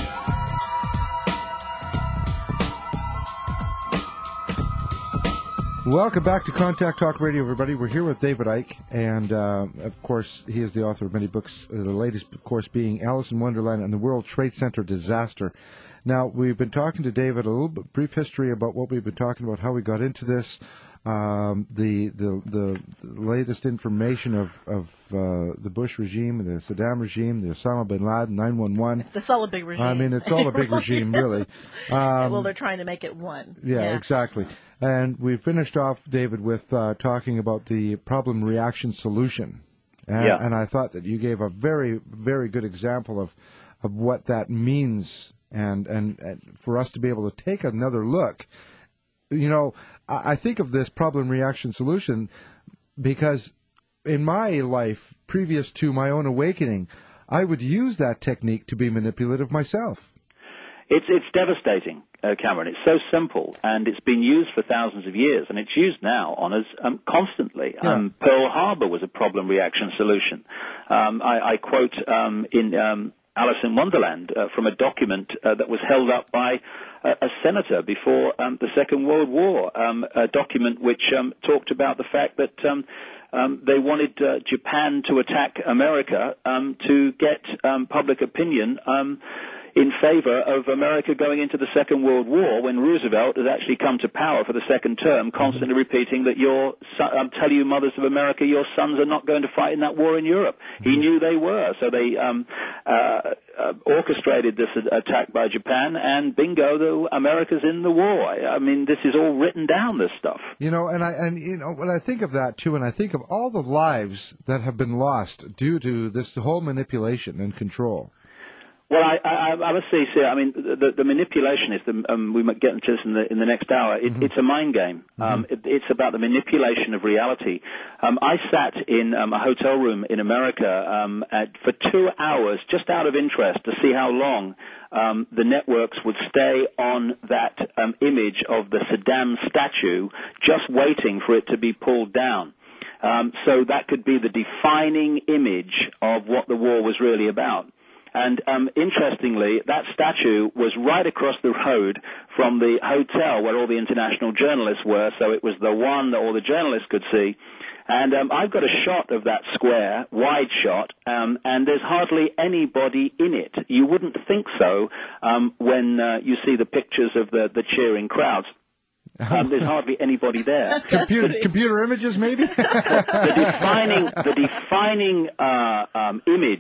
Welcome back to Contact Talk Radio, everybody. We're here with David Icke, and uh, of course, he is the author of many books, uh, the latest, of course, being Alice in Wonderland and the World Trade Center Disaster. Now, we've been talking to David, a little bit brief history about what we've been talking about, how we got into this, um, the, the the latest information of, of uh, the Bush regime, the Saddam regime, the Osama bin Laden, nine one one. That's all a big regime. I mean, it's all a big regime, really. Um, well, they're trying to make it one. Yeah, yeah. exactly. And we finished off, David, with uh, talking about the problem reaction solution. And, yeah. and I thought that you gave a very, very good example of, of what that means, and, and, and for us to be able to take another look. You know, I, I think of this problem reaction solution because in my life, previous to my own awakening, I would use that technique to be manipulative myself. It's it's devastating, uh, Cameron. It's so simple, and it's been used for thousands of years, and it's used now on us um, constantly. Yeah. Um, Pearl Harbor was a problem reaction solution. Um, I, I quote um, in um, Alice in Wonderland uh, from a document uh, that was held up by a, a senator before um, the Second World War, um, a document which um, talked about the fact that um, um, they wanted uh, Japan to attack America um, to get um, public opinion um, in favor of America going into the Second World War, when Roosevelt had actually come to power for the second term, constantly repeating that your son, um, tell you mothers of America, your sons are not going to fight in that war in Europe. He knew they were, so they um, uh, uh, orchestrated this attack by Japan, and bingo, the America's in the war. I mean, this is all written down, this stuff. You know, and I and you know when I think of that too, and I think of all the lives that have been lost due to this whole manipulation and control. Well, I, I, I must say, sir, I mean, the, the manipulation is, the, um, we might get into this in the, in the next hour, it, mm-hmm. it's a mind game. Mm-hmm. Um, it, it's about the manipulation of reality. Um, I sat in um, a hotel room in America um, at, for two hours just out of interest to see how long um, the networks would stay on that um, image of the Saddam statue, just waiting for it to be pulled down. Um, so that could be the defining image of what the war was really about. And um, interestingly, that statue was right across the road from the hotel where all the international journalists were, so it was the one that all the journalists could see. And um, I've got a shot of that square, wide shot, um, and there's hardly anybody in it. You wouldn't think so um, when uh, you see the pictures of the, the cheering crowds. Um, there's hardly anybody there. Computer, computer images, maybe? the defining, the defining uh, um, image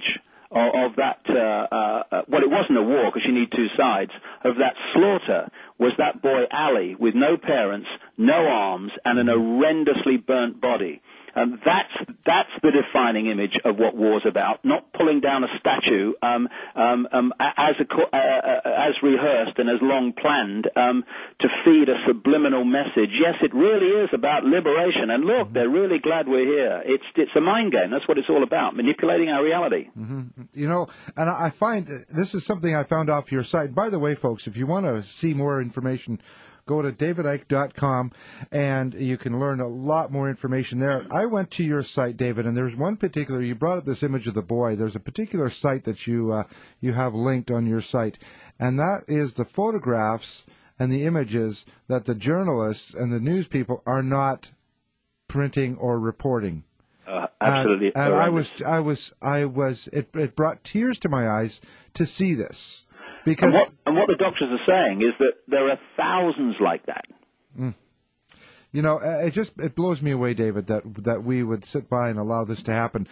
of that, uh, uh, well, it wasn't a war because you need two sides, of that slaughter was that boy Ali with no parents, no arms, and an horrendously burnt body. Um, that's that's the defining image of what war's about, not pulling down a statue um, um, um, as a, uh, uh, as rehearsed and as long planned um, to feed a subliminal message. Yes, it really is about liberation, and look, they're really glad we're here. It's it's a mind game. That's what it's all about, manipulating our reality. Mm-hmm. You know, and I find this is something I found off your site. By the way, folks, if you want to see more information, go to david icke dot com, and you can learn a lot more information there. I went to your site, David, and there's one particular, you brought up this image of the boy. There's a particular site that you uh, you have linked on your site, and that is the photographs and the images that the journalists and the news people are not printing or reporting. Uh, absolutely. And, and I was, I was, I was, it, it brought tears to my eyes to see this. Because and what, and what the doctors are saying is that there are thousands like that. Mm. You know, it just it blows me away, David, that that we would sit by and allow this to happen.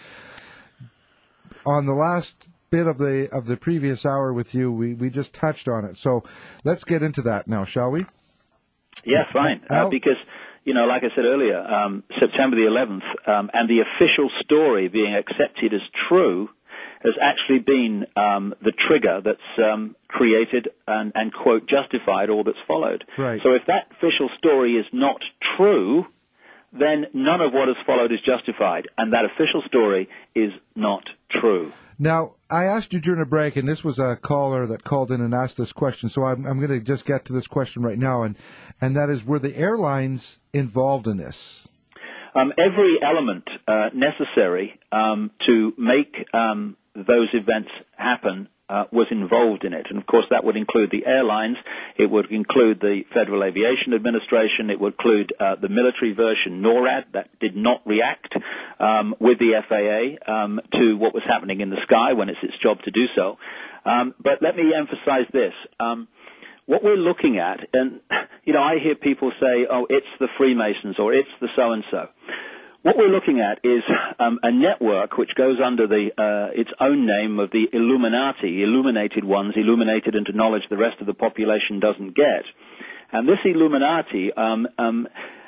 On the last bit of the of the previous hour with you, we, we just touched on it. So let's get into that now, shall we? Yeah, fine. Uh, because, you know, like I said earlier, um, September the eleventh um, and the official story being accepted as true has actually been um, the trigger that's um, created and, and, quote, justified all that's followed. Right. So if that official story is not true, then none of what has followed is justified, and that official story is not true. Now, I asked you during a break, and this was a caller that called in and asked this question, so I'm, I'm going to just get to this question right now, and, and that is, were the airlines involved in this? Um, every element uh, necessary um, to make um, those events happen uh, was involved in it. And, of course, that would include the airlines. It would include the Federal Aviation Administration. It would include uh, the military version, NORAD, that did not react um, with the F A A um, to what was happening in the sky when it's its job to do so. Um, but let me emphasize this. Um, what we're looking at, and, you know, I hear people say, oh, it's the Freemasons or it's the so-and-so. What we're looking at is um, a network which goes under the uh, its own name of the Illuminati, illuminated ones, illuminated into knowledge the rest of the population doesn't get. And this Illuminati um, um,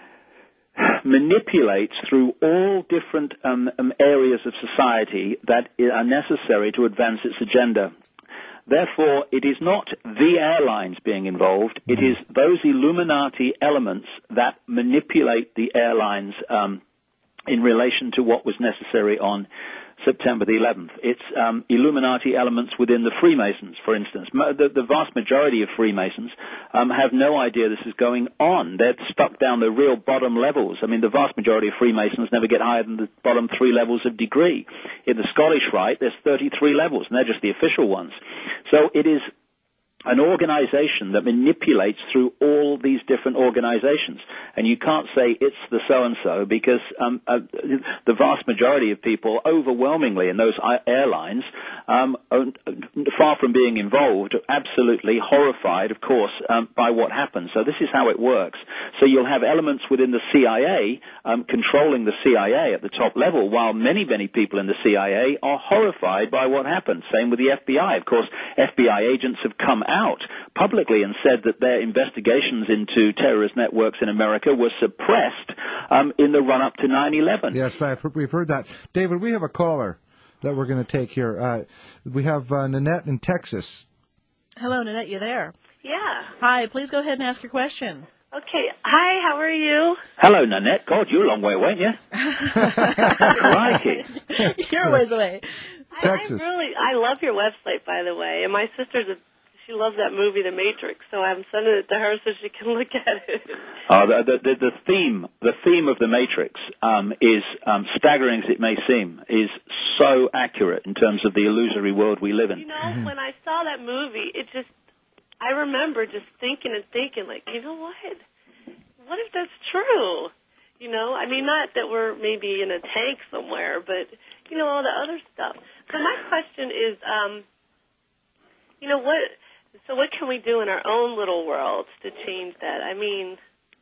manipulates through all different um, um, areas of society that are necessary to advance its agenda. Therefore, it is not the airlines being involved. It is those Illuminati elements that manipulate the airlines um in relation to what was necessary on September the eleventh. It's um, Illuminati elements within the Freemasons, for instance. The, the vast majority of Freemasons um, have no idea this is going on. They're stuck down the real bottom levels. I mean, the vast majority of Freemasons never get higher than the bottom three levels of degree. In the Scottish Rite, there's thirty-three levels, and they're just the official ones. So it is an organization that manipulates through all these different organizations. And you can't say it's the so-and-so because um, uh, the vast majority of people, overwhelmingly in those airlines, um, are far from being involved, are absolutely horrified, of course, um, by what happens. So this is how it works. So you'll have elements within the C I A um, controlling the C I A at the top level, while many, many people in the C I A are horrified by what happened. Same with the F B I. Of course, F B I agents have come out publicly and said that their investigations into terrorist networks in America were suppressed um, in the run-up to nine eleven. Yes, we've heard that. David, we have a caller that we're going to take here. Uh, we have uh, Nanette in Texas. Hello, Nanette, you there? Yeah. Hi, please go ahead and ask your question. Okay. Hi, how are you? Hello, Nanette. God, you're a long way away, weren't you? Crikey. You're a ways away. Texas. I really, I love your website, by the way. And my sister's a, she loves that movie, The Matrix, so I'm sending it to her so she can look at it. Uh, the, the, the theme, the theme of The Matrix um, is, um, staggering as it may seem, is so accurate in terms of the illusory world we live in. You know, mm-hmm. when I saw that movie, it just, I remember just thinking and thinking, like, you know what? What if that's true? You know, I mean, not that we're maybe in a tank somewhere, but, you know, all the other stuff. So my question is, um, you know, what, so what can we do in our own little worlds to change that? I mean,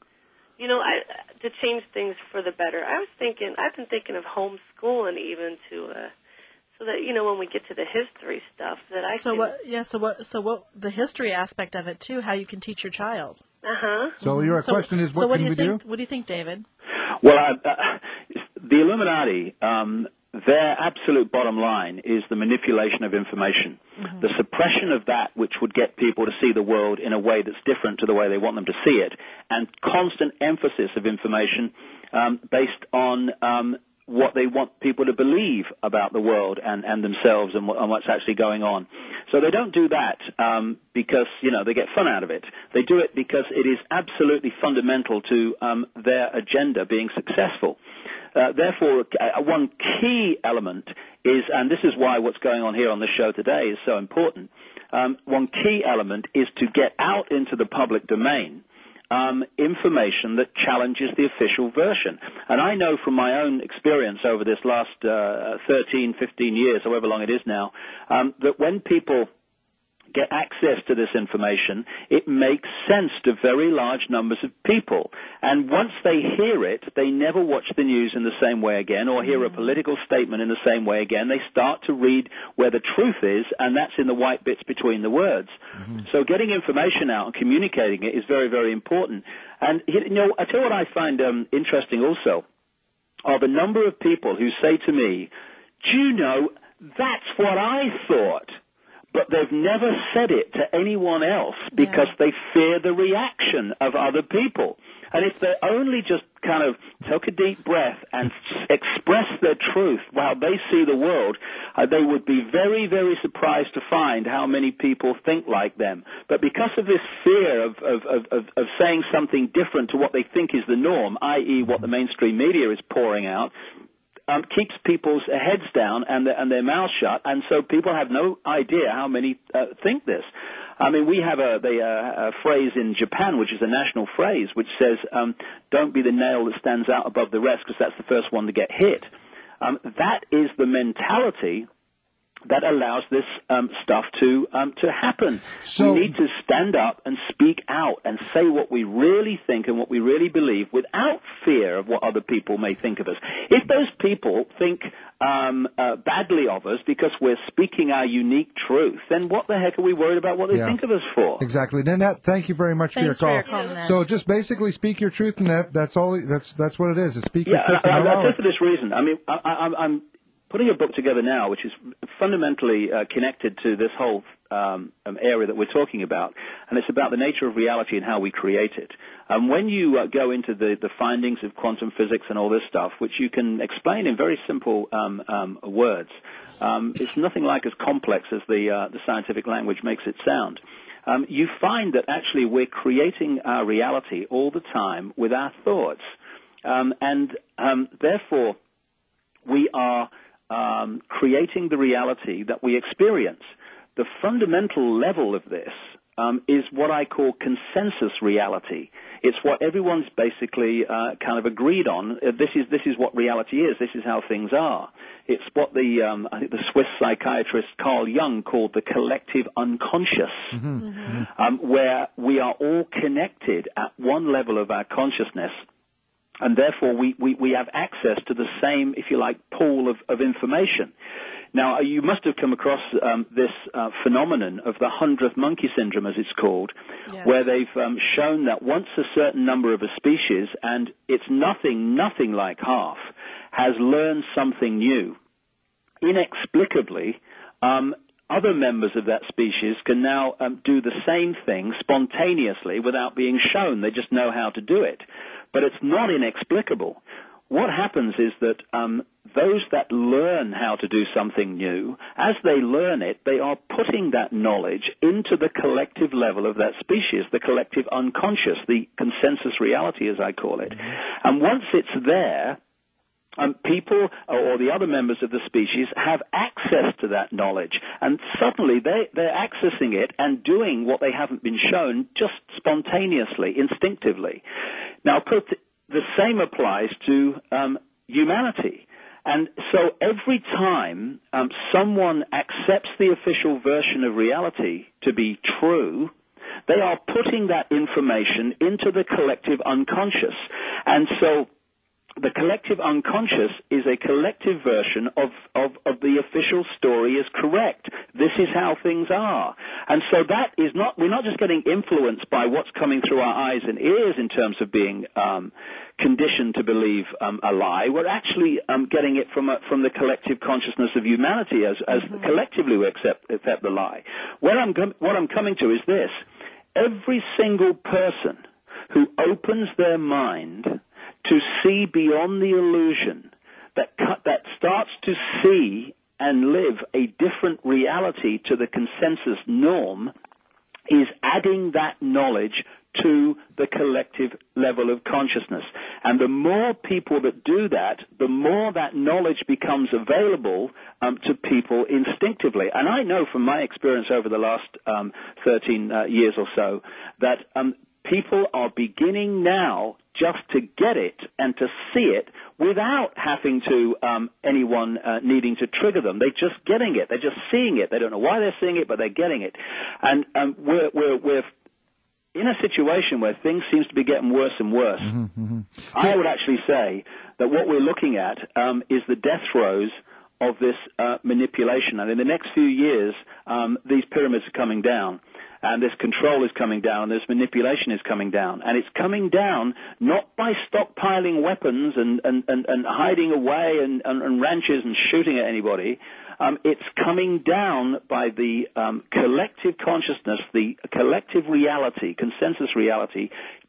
you know, I, to change things for the better. I was thinking, I've been thinking of homeschooling even to, uh, so that, you know, when we get to the history stuff, that I so can... what, yeah, so what, so what, the history aspect of it, too, how you can teach your child. Uh-huh. So your so, question is, what so what can do you we think, do? What do you think, David? Well, uh, uh, the Illuminati, um, their absolute bottom line is the manipulation of information, mm-hmm. the suppression of that which would get people to see the world in a way that's different to the way they want them to see it, and constant emphasis of information um, based on um, what they want people to believe about the world and, and themselves and, what, and what's actually going on. So they don't do that um, because, you know, they get fun out of it. They do it because it is absolutely fundamental to um, their agenda being successful. Uh, therefore, uh, one key element is, and this is why what's going on here on the show today is so important, um, one key element is to get out into the public domain um, information that challenges the official version. And I know from my own experience over this last uh, thirteen, fifteen years, however long it is now, um, that when people get access to this information, it makes sense to very large numbers of people. And once they hear it, they never watch the news in the same way again or hear a political statement in the same way again. They start to read where the truth is, and that's in the white bits between the words. Mm-hmm. So getting information out and communicating it is very, very important. And, you know, I tell you what I find um, interesting also are the number of people who say to me, do you know, that's what I thought. But they've never said it to anyone else because yeah. they fear the reaction of other people. And if they only just kind of took a deep breath and express their truth while they see the world, uh, they would be very, very surprised to find how many people think like them. But because of this fear of, of, of, of, of saying something different to what they think is the norm, that is what the mainstream media is pouring out, Um, keeps people's heads down and, the, and their mouths shut, and so people have no idea how many uh, think this. I mean, we have a, the, uh, a phrase in Japan, which is a national phrase, which says, um, don't be the nail that stands out above the rest because that's the first one to get hit. Um, that is the mentality that allows this um, stuff to um, to happen. So, we need to stand up and speak out and say what we really think and what we really believe without fear of what other people may think of us. If those people think um, uh, badly of us because we're speaking our unique truth, then what the heck are we worried about what they yeah. think of us for? Exactly. Nanette, thank you very much Thanks for your for call. your call so just basically speak your truth, Nanette. That's all. That's that's what it is. It's speak your yeah, truth. I, And I, just for this reason. I mean, I, I, I'm putting a book together now, which is fundamentally uh, connected to this whole um, um, area that we're talking about, and it's about the nature of reality and how we create it. And when you uh, go into the, the findings of quantum physics and all this stuff, which you can explain in very simple um, um, words, um, it's nothing like as complex as the, uh, the scientific language makes it sound. Um, you find that actually we're creating our reality all the time with our thoughts. Um, and um, therefore, we are Um, creating the reality that we experience. The fundamental level of this um, is what I call consensus reality. It's what everyone's basically uh, kind of agreed on. Uh, this is this is what reality is. This is how things are. It's what the um, I think the Swiss psychiatrist Carl Jung called the collective unconscious, mm-hmm. Mm-hmm. Um, where we are all connected at one level of our consciousness, and therefore we, we, we have access to the same, if you like, pool of, of information. Now, you must have come across um, this uh, phenomenon of the hundredth monkey syndrome, as it's called, yes. where they've um, shown that once a certain number of a species, and it's nothing, nothing like half, has learned something new, inexplicably, um, other members of that species can now um, do the same thing spontaneously without being shown. They just know how to do it. But it's not inexplicable. What happens is that um, those that learn how to do something new, as they learn it, they are putting that knowledge into the collective level of that species, the collective unconscious, the consensus reality, as I call it. And once it's there, um, people or the other members of the species have access to that knowledge. And suddenly they, they're accessing it and doing what they haven't been shown just spontaneously, instinctively. Now, of course, the same applies to um, humanity. And so every time um, someone accepts the official version of reality to be true, they are putting that information into the collective unconscious. And so the collective unconscious is a collective version of, of, of the official story is correct. This is how things are. And so that is not, we're not just getting influenced by what's coming through our eyes and ears in terms of being um, conditioned to believe um, a lie. We're actually um, getting it from a, from the collective consciousness of humanity as, as mm-hmm. collectively we accept, accept the lie. What I'm, what I'm coming to is this. Every single person who opens their mind to see beyond the illusion, that that starts to see and live a different reality to the consensus norm, is adding that knowledge to the collective level of consciousness. And the more people that do that, the more that knowledge becomes available um, to people instinctively. And I know from my experience over the last um, thirteen uh, years or so that um, people are beginning now just to get it and to see it without having to um, anyone uh, needing to trigger them. They're just getting it. They're just seeing it. They don't know why they're seeing it, but they're getting it. And um, we're, we're, we're in a situation where things seems to be getting worse and worse. Mm-hmm, mm-hmm. I would actually say that what we're looking at um, is the death throes of this uh, manipulation. And in the next few years, um, these pyramids are coming down. And this control is coming down, this manipulation is coming down. And it's coming down not by stockpiling weapons and, and, and, and hiding away and, and, and ranches and shooting at anybody. Um, it's coming down by the um, collective consciousness, the collective reality, consensus reality,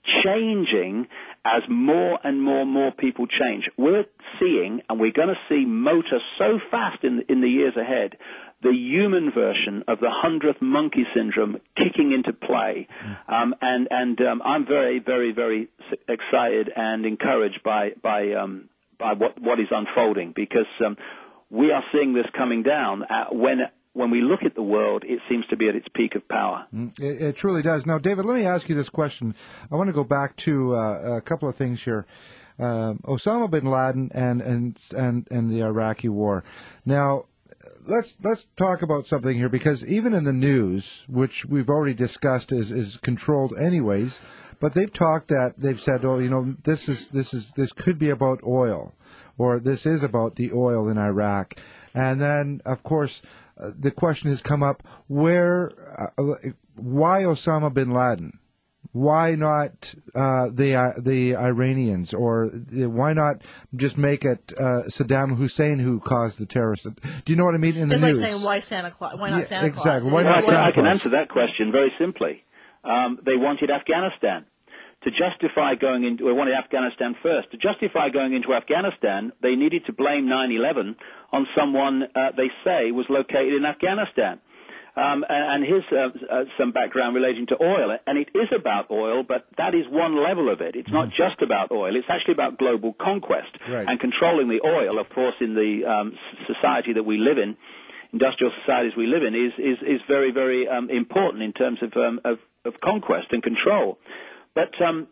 changing as more and more and more people change. We're seeing, and we're going to see motor so fast in, in the years ahead, the human version of the hundredth monkey syndrome kicking into play. Um, and and um, I'm very, very, very excited and encouraged by by um, by what, what is unfolding, because um, we are seeing this coming down at when when we look at the world, it seems to be at its peak of power. It, it truly does. Now, David, let me ask you this question. I want to go back to uh, a couple of things here. Uh, Osama bin Laden and, and and and the Iraqi war. Now, Let's let's talk about something here, because even in the news, which we've already discussed is, is controlled anyways, but they've talked that they've said, oh, you know, this is this is this could be about oil, or this is about the oil in Iraq, and then of course uh, the question has come up: where, uh, why Osama bin Laden? Why not uh, the uh, the Iranians, or the, why not just make it uh, Saddam Hussein who caused the terrorist? Do you know what I mean? In the it's news, like saying why Santa Claus? Why not yeah, Santa exactly. Claus? Why not well, Santa I, Claus? I can answer that question very simply. Um, they wanted Afghanistan. To justify going into, they wanted Afghanistan first. To justify going into Afghanistan, they needed to blame nine eleven on someone uh, they say was located in Afghanistan. Um, and here's uh, uh, some background relating to oil. And it is about oil, but that is one level of it. It's not just about oil. It's actually about global conquest right. and controlling the oil. Of course, in the um, society that we live in, industrial societies we live in is is, is very, very um, important in terms of, um, of of conquest and control. But um,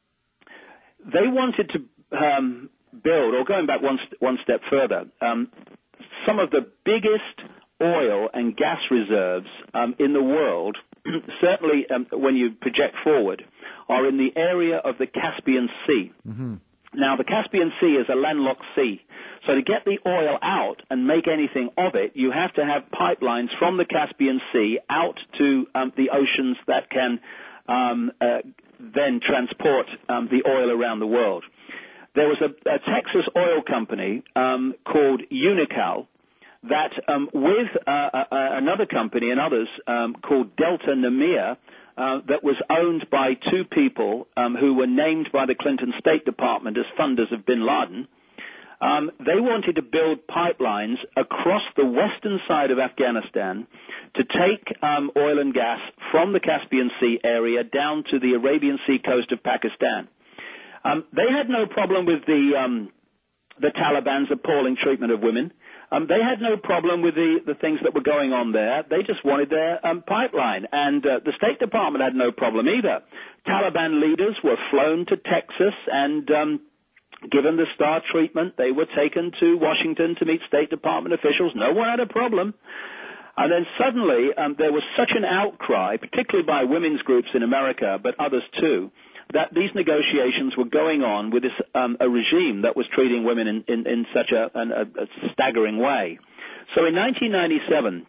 they wanted to um, build, or going back one one step further, um, some of the biggest oil and gas reserves um, in the world, certainly um, when you project forward, are in the area of the Caspian Sea. Mm-hmm. Now, the Caspian Sea is a landlocked sea, so to get the oil out and make anything of it, you have to have pipelines from the Caspian Sea out to um, the oceans that can um, uh, then transport um, the oil around the world. There was a, a Texas oil company um, called Unocal that um, with uh, uh, another company and others um, called Delta Namir, uh, that was owned by two people um, who were named by the Clinton State Department as funders of bin Laden. Um, they wanted to build pipelines across the western side of Afghanistan to take um, oil and gas from the Caspian Sea area down to the Arabian Sea coast of Pakistan. Um, they had no problem with the um, the Taliban's appalling treatment of women. Um, they had no problem with the, the things that were going on there. They just wanted their um, pipeline. And uh, the State Department had no problem either. Taliban leaders were flown to Texas and um, given the star treatment. They were taken to Washington to meet State Department officials. No one had a problem. And then suddenly um, there was such an outcry, particularly by women's groups in America, but others too, that these negotiations were going on with this, um, a regime that was treating women in, in, in such a, an, a, a staggering way. So in nineteen ninety-seven,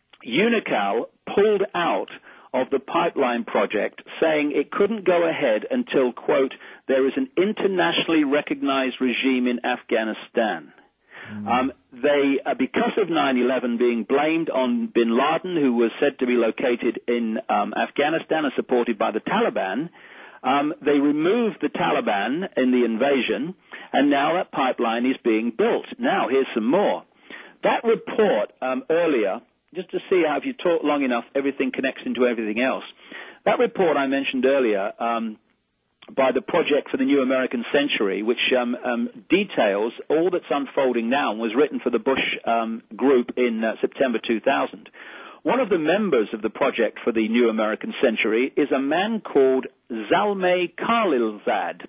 Unocal pulled out of the pipeline project, saying it couldn't go ahead until, quote, there is an internationally recognized regime in Afghanistan. Mm. Um, they, uh, because of nine eleven being blamed on bin Laden, who was said to be located in um, Afghanistan and supported by the Taliban, Um, they removed the Taliban in the invasion, and now that pipeline is being built. Now, here's some more. That report um, earlier, just to see how if you talk long enough, everything connects into everything else. That report I mentioned earlier um, by the Project for the New American Century, which um, um, details all that's unfolding now and was written for the Bush um, group in uh, September two thousand. One of the members of the Project for the New American Century is a man called Zalmay Khalilzad.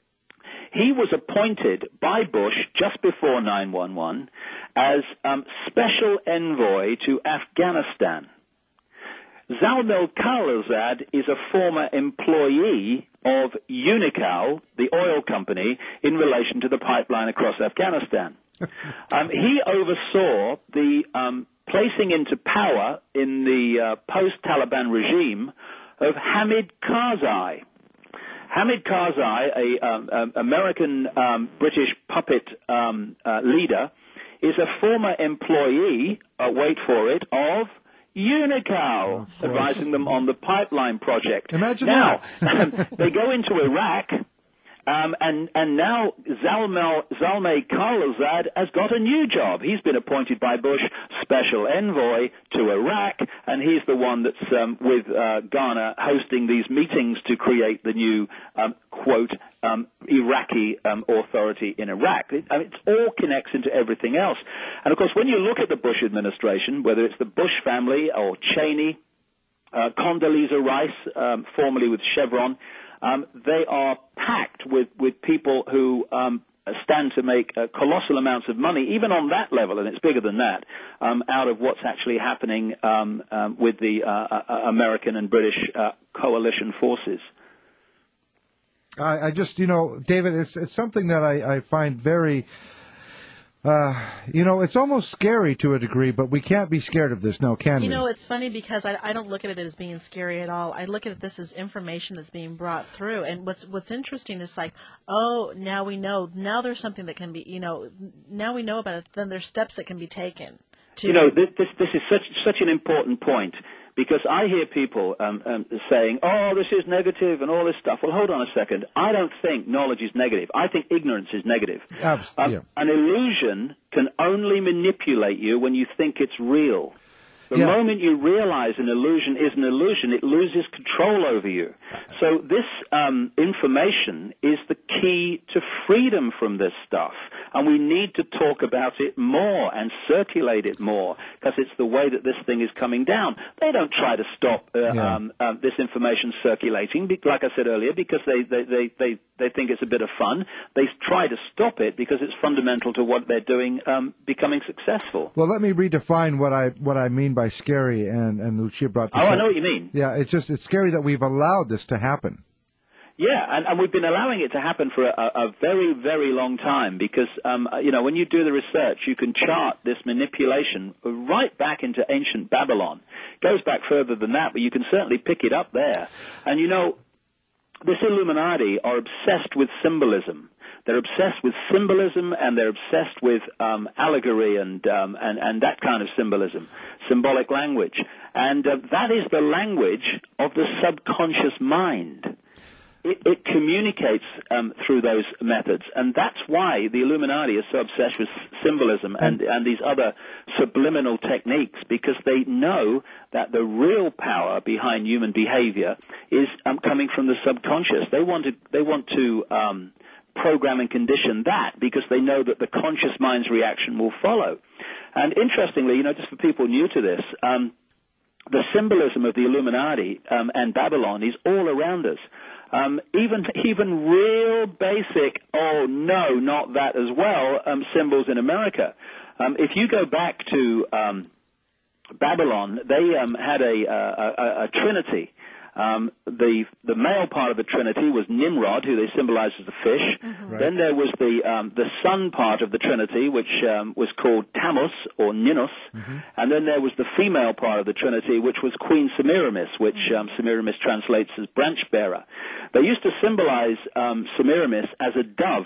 He was appointed by Bush just before nine one one as um, special envoy to Afghanistan. Zalmay Khalilzad is a former employee of Unocal, the oil company, in relation to the pipeline across Afghanistan. um, he oversaw the um, placing into power in the uh, post-Taliban regime of Hamid Karzai. Hamid Karzai, a um, um, American um, British puppet um, uh, leader, is a former employee, uh, wait for it, of Unocal, oh, advising them on the pipeline project. Imagine now, that. they go into Iraq. Um, and, and now Zalmay, Zalmay Khalilzad has got a new job. He's been appointed by Bush special envoy to Iraq, and he's the one that's um, with uh, Ghana hosting these meetings to create the new, um, quote, um, Iraqi um, authority in Iraq. It, I mean, it all connects into everything else. And, of course, when you look at the Bush administration, whether it's the Bush family or Cheney, uh, Condoleezza Rice, um, formerly with Chevron, Um, they are packed with, with people who um, stand to make uh, colossal amounts of money, even on that level, and it's bigger than that, um, out of what's actually happening um, um, with the uh, uh, American and British uh, coalition forces. I, I just, you know, David, it's it's something that I, I find very... Uh, you know, it's almost scary to a degree, but we can't be scared of this now, can we? You know, it's funny because I, I don't look at it as being scary at all. I look at this as information that's being brought through. And what's what's interesting is like, oh, now we know. Now there's something that can be, you know, now we know about it. Then there's steps that can be taken. To you know, this this, this is such such an important point. Because I hear people um, um, saying, oh, this is negative and all this stuff. Well, hold on a second. I don't think knowledge is negative. I think ignorance is negative. Absolutely. Um, yeah. An illusion can only manipulate you when you think it's real. The yeah. moment you realize an illusion is an illusion, it loses control over you. So this um, information is the key to freedom from this stuff. And we need to talk about it more and circulate it more, because it's the way that this thing is coming down. They don't try to stop uh, Yeah. um, um, this information circulating, be- like I said earlier, because they, they, they, they, they think it's a bit of fun. They try to stop it because it's fundamental to what they're doing um, becoming successful. Well, let me redefine what I what I mean by scary, and, and Lucia brought this Oh, up. I know what you mean. Yeah, it's just it's scary that we've allowed this to happen. Yeah, and, and we've been allowing it to happen for a, a very, very long time because, um, you know, when you do the research, you can chart this manipulation right back into ancient Babylon. It goes back further than that, but you can certainly pick it up there. And, you know, this Illuminati are obsessed with symbolism. They're obsessed with symbolism, and they're obsessed with um, allegory and, um, and and that kind of symbolism, symbolic language. And uh, that is the language of the subconscious mind. It, it communicates um, through those methods, and that's why the Illuminati is so obsessed with symbolism and, and these other subliminal techniques, because they know that the real power behind human behavior is um, coming from the subconscious. They want to, they want to um, program and condition that because they know that the conscious mind's reaction will follow. And interestingly, you know, just for people new to this, um, the symbolism of the Illuminati um, and Babylon is all around us. Um, even even real basic, oh, no, not that as well, um, symbols in America. Um, if you go back to um, Babylon, they um, had a, a, a, a trinity. Um, the the male part of the trinity was Nimrod, who they symbolized as the fish. Mm-hmm. Right. Then there was the um, the sun part of the trinity, which um, was called Tammuz or Ninus. Mm-hmm. And then there was the female part of the trinity, which was Queen Semiramis, which um, Semiramis translates as branch bearer. They used to symbolize um, Semiramis as a dove.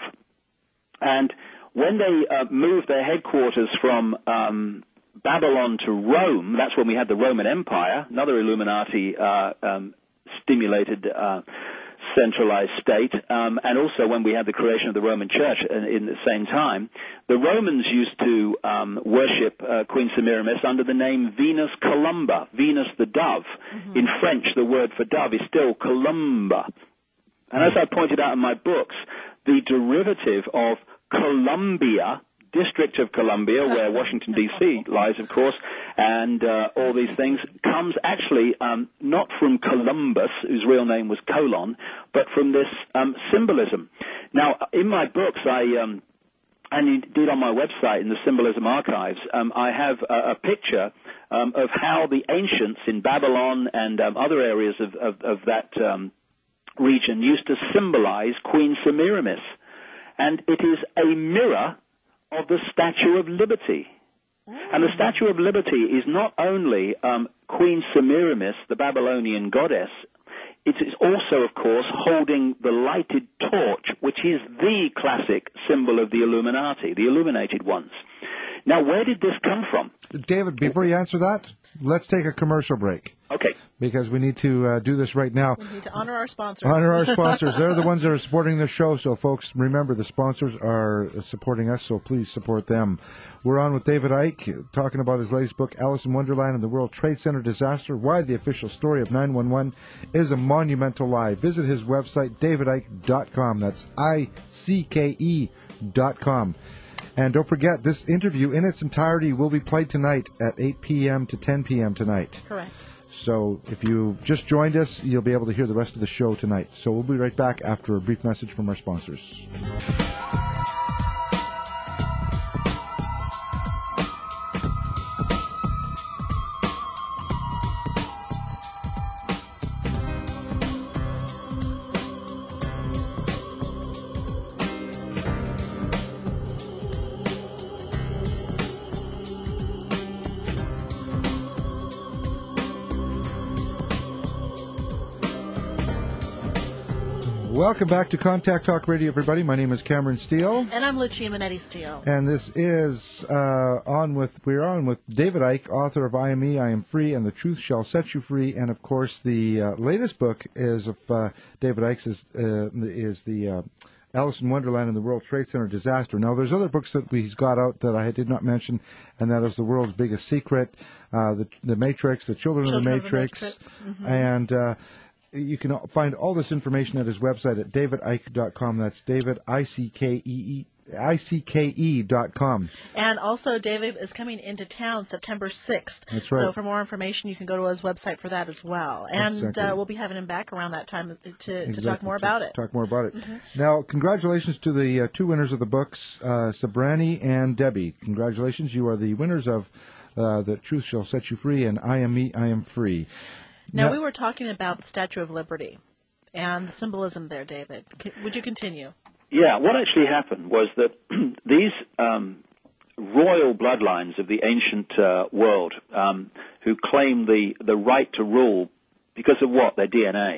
And when they uh, moved their headquarters from um, Babylon to Rome, that's when we had the Roman Empire, another Illuminati uh, um, stimulated uh, centralized state, um, and also when we had the creation of the Roman Church in, in the same time, the Romans used to um, worship uh, Queen Semiramis under the name Venus Columba, Venus the dove. Mm-hmm. In French, the word for dove is still Columba. And as I pointed out in my books, the derivative of Columbia, District of Columbia, where Washington, D C lies, of course, and uh, all these things, comes actually um, not from Columbus, whose real name was Colon, but from this um, symbolism. Now, in my books, I... Um, and indeed on my website in the Symbolism Archives, um, I have a, a picture um, of how the ancients in Babylon and um, other areas of, of, of that um, region used to symbolize Queen Semiramis. And it is a mirror of the Statue of Liberty. And the Statue of Liberty is not only um, Queen Semiramis, the Babylonian goddess, it is also, of course, holding the lighted torch, which is the classic symbol of the Illuminati, the illuminated ones. Now, where did this come from? David, before you answer that, let's take a commercial break. Okay. Because we need to uh, do this right now. We need to honor our sponsors. Honor our sponsors. They're the ones that are supporting the show. So, folks, remember the sponsors are supporting us, so please support them. We're on with David Icke, talking about his latest book, Alice in Wonderland and the World Trade Center Disaster, Why the Official Story of nine one one is a Monumental Lie. Visit his website, david icke dot com. That's I C K E dot com. And don't forget, this interview in its entirety will be played tonight at eight p.m. to ten p.m. tonight. Correct. So if you've just joined us, you'll be able to hear the rest of the show tonight. So we'll be right back after a brief message from our sponsors. Welcome back to Contact Talk Radio, everybody. My name is Cameron Steele. And I'm Lucia Minetti Steele. And this is uh, on with, we're on with David Icke, author of I Am Me, I Am Free, and The Truth Shall Set You Free. And, of course, the uh, latest book is of uh, David Icke's is, uh, is the uh, Alice in Wonderland and the World Trade Center Disaster. Now, there's other books that he's got out that I did not mention, and that is The World's Biggest Secret, uh, the, the Matrix, The Children, Children of the Matrix, of the Matrix. Mm-hmm. and... Uh, You can find all this information at his website at david icke dot com. That's David, I C K E E I C K E dot com. And also, David is coming into town September sixth. That's right. So for more information, you can go to his website for that as well. And Exactly. uh, we'll be having him back around that time to, to Exactly. talk more about it. Talk more about it. Mm-hmm. Now, congratulations to the uh, two winners of the books, uh, Sabrani and Debbie. Congratulations. You are the winners of uh, The Truth Shall Set You Free and I Am Me, I Am Free. Now, now we were talking about the Statue of Liberty and the symbolism there, David. C- would you continue? Yeah, what actually happened was that these um, royal bloodlines of the ancient uh, world um, who claim the, the right to rule because of what? Their D N A.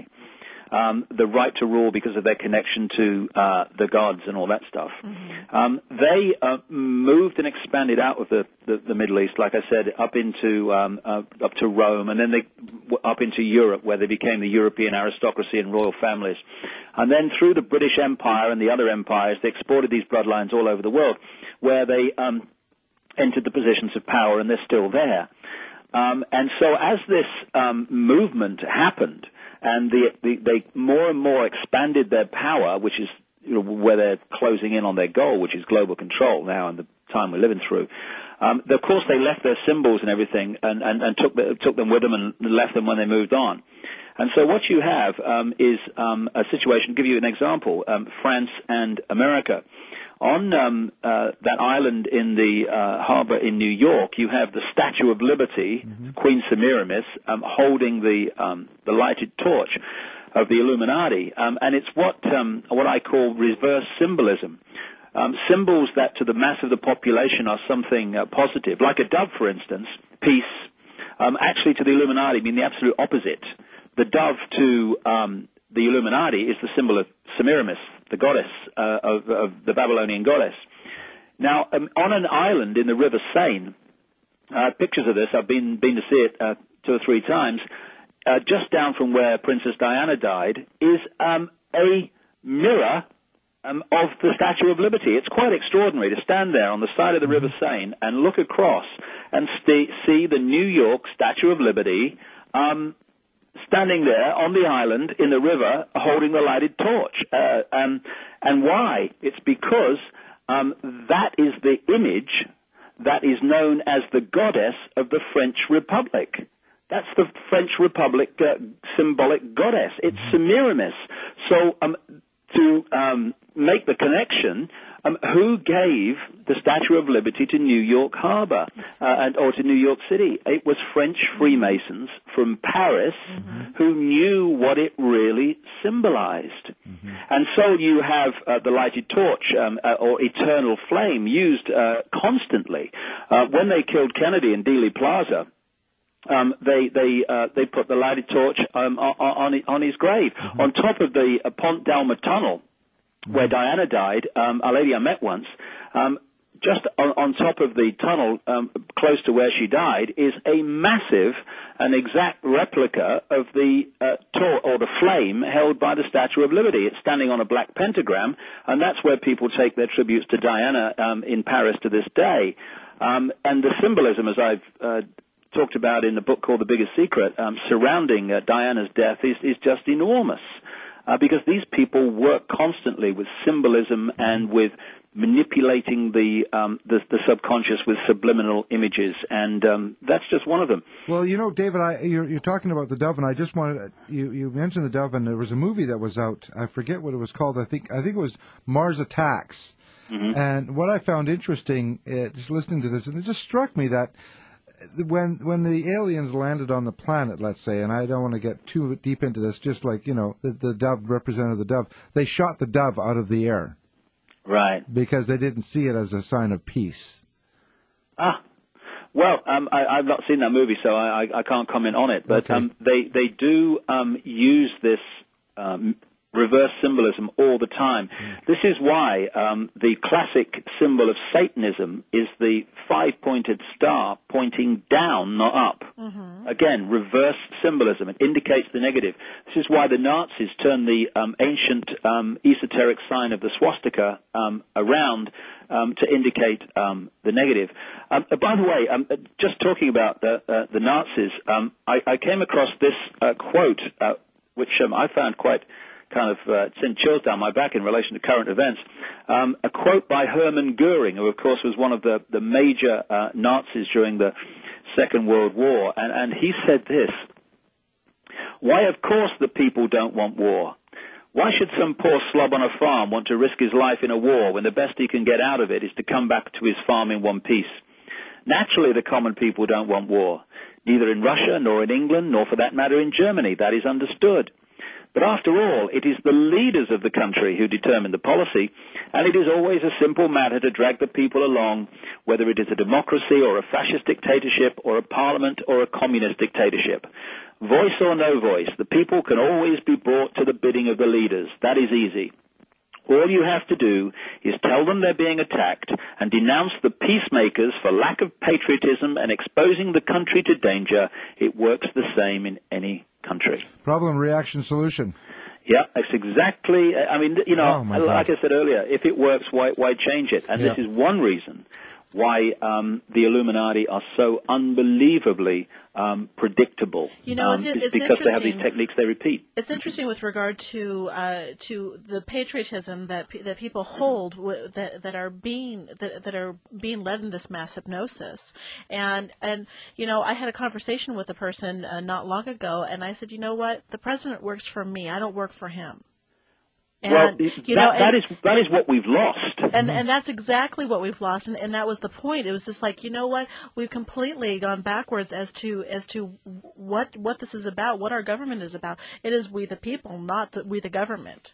Um, the right to rule because of their connection to uh, the gods and all that stuff. Mm-hmm. Um, they uh, moved and expanded out of the, the, the Middle East, like I said, up into um, uh, up to Rome, and then they up into Europe, where they became the European aristocracy and royal families. And then through the British Empire and the other empires, they exported these bloodlines all over the world, where they um, entered the positions of power, and they're still there. Um, and so as this um, movement happened, and the, the, they more and more expanded their power, which is you know, where they're closing in on their goal, which is global control now in the time we're living through. Um, of course, they left their symbols and everything and, and, and took, the, took them with them and left them when they moved on. And so what you have um, is um, a situation, to give you an example, um, France and America. On um, uh, that island in the uh, harbor in New York, you have the Statue of Liberty, mm-hmm. Queen Semiramis, um, holding the um, the lighted torch of the Illuminati, um, and it's what um, what I call reverse symbolism. Um, symbols that to the mass of the population are something uh, positive, like a dove, for instance, peace. Um, actually, to the Illuminati, mean the absolute opposite. The dove to um, the Illuminati is the symbol of Semiramis, the goddess uh, of, of the Babylonian goddess. Now, um, on an island in the River Seine, uh, pictures of this, I've been been to see it uh, two or three times, uh, just down from where Princess Diana died, is um, a mirror um, of the Statue of Liberty. It's quite extraordinary to stand there on the side of the River Seine and look across and st- see the New York Statue of Liberty um, standing there on the island in the river holding the lighted torch. Uh, um, and why? It's because um, that is the image that is known as the goddess of the French Republic. That's the French Republic uh, symbolic goddess. It's Semiramis. So um, to um, make the connection, um, who gave the Statue of Liberty to New York Harbor uh, and, or to New York City? It was French Freemasons from Paris mm-hmm. who knew what it really symbolized. Mm-hmm. And so you have uh, the lighted torch um, uh, or eternal flame used uh, constantly. Uh, when they killed Kennedy in Dealey Plaza, Um, they they uh, they put the lighted torch um, on, on on his grave mm-hmm. on top of the uh, Pont d'Alma tunnel where mm-hmm. Diana died. Um, a lady I met once, um, just on, on top of the tunnel, um, close to where she died, is a massive, an exact replica of the uh, tor- or the flame held by the Statue of Liberty. It's standing on a black pentagram, and that's where people take their tributes to Diana um, in Paris to this day. Um, and the symbolism, as I've uh, talked about in the book called The Biggest Secret, um, surrounding uh, Diana's death is, is just enormous. Uh, because these people work constantly with symbolism and with manipulating the, um, the the subconscious with subliminal images, and um, that's just one of them. Well, you know, David, I, you're, you're talking about the dove, and I just wanted you you mentioned the dove, and there was a movie that was out. I forget what it was called. I think I think it was Mars Attacks. Mm-hmm. And what I found interesting, uh, just listening to this, and it just struck me that when when the aliens landed on the planet, let's say, and I don't want to get too deep into this, just like, you know, the, the dove represented the dove, they shot the dove out of the air. Right. Because they didn't see it as a sign of peace. Ah. Well, um, I, I've not seen that movie, so I, I, I can't comment on it. But okay. um, they, they do um, use this um, reverse symbolism all the time. Mm. This is why um, the classic symbol of Satanism is the five-pointed star pointing down, not up. Mm-hmm. Again, reverse symbolism. It indicates the negative. This is why the Nazis turned the um, ancient um, esoteric sign of the swastika um, around um, to indicate um, the negative. Um, uh, by the way, um, just talking about the, uh, the Nazis, um, I, I came across this uh, quote, uh, which um, I found quite kind of uh, sent chills down my back in relation to current events. Um, a quote by Hermann Goering, who, of course, was one of the, the major uh, Nazis during the Second World War, and, and he said this: "Why, of course, the people don't want war. Why should some poor slob on a farm want to risk his life in a war when the best he can get out of it is to come back to his farm in one piece? Naturally, the common people don't want war, neither in Russia, nor in England, nor for that matter in Germany. That is understood. But after all, it is the leaders of the country who determine the policy, and it is always a simple matter to drag the people along, whether it is a democracy or a fascist dictatorship or a parliament or a communist dictatorship. Voice or no voice, the people can always be brought to the bidding of the leaders. That is easy. All you have to do is tell them they're being attacked and denounce the peacemakers for lack of patriotism and exposing the country to danger. It works the same in any country." Problem, reaction, solution. Yeah, that's exactly, I mean, you know, Oh, like I said earlier, if it works, why, why change it? And Yeah. this is one reason why um, the Illuminati are so unbelievably um, predictable. You know, um, it's- it's it's because they have these interesting. techniques they repeat. It's interesting with regard to uh, to the patriotism that pe- that people hold w- that that are being that, that are being led in this mass hypnosis, and and you know, I had a conversation with a person uh, not long ago, and I said, you know what, the president works for me, I don't work for him. And, well, you that, know, that and- is that is what we've lost. And and that's exactly what we've lost, and, and that was the point. It was just like, you know what, we've completely gone backwards as to as to what what this is about, what our government is about. It is we the people, not the, we the government.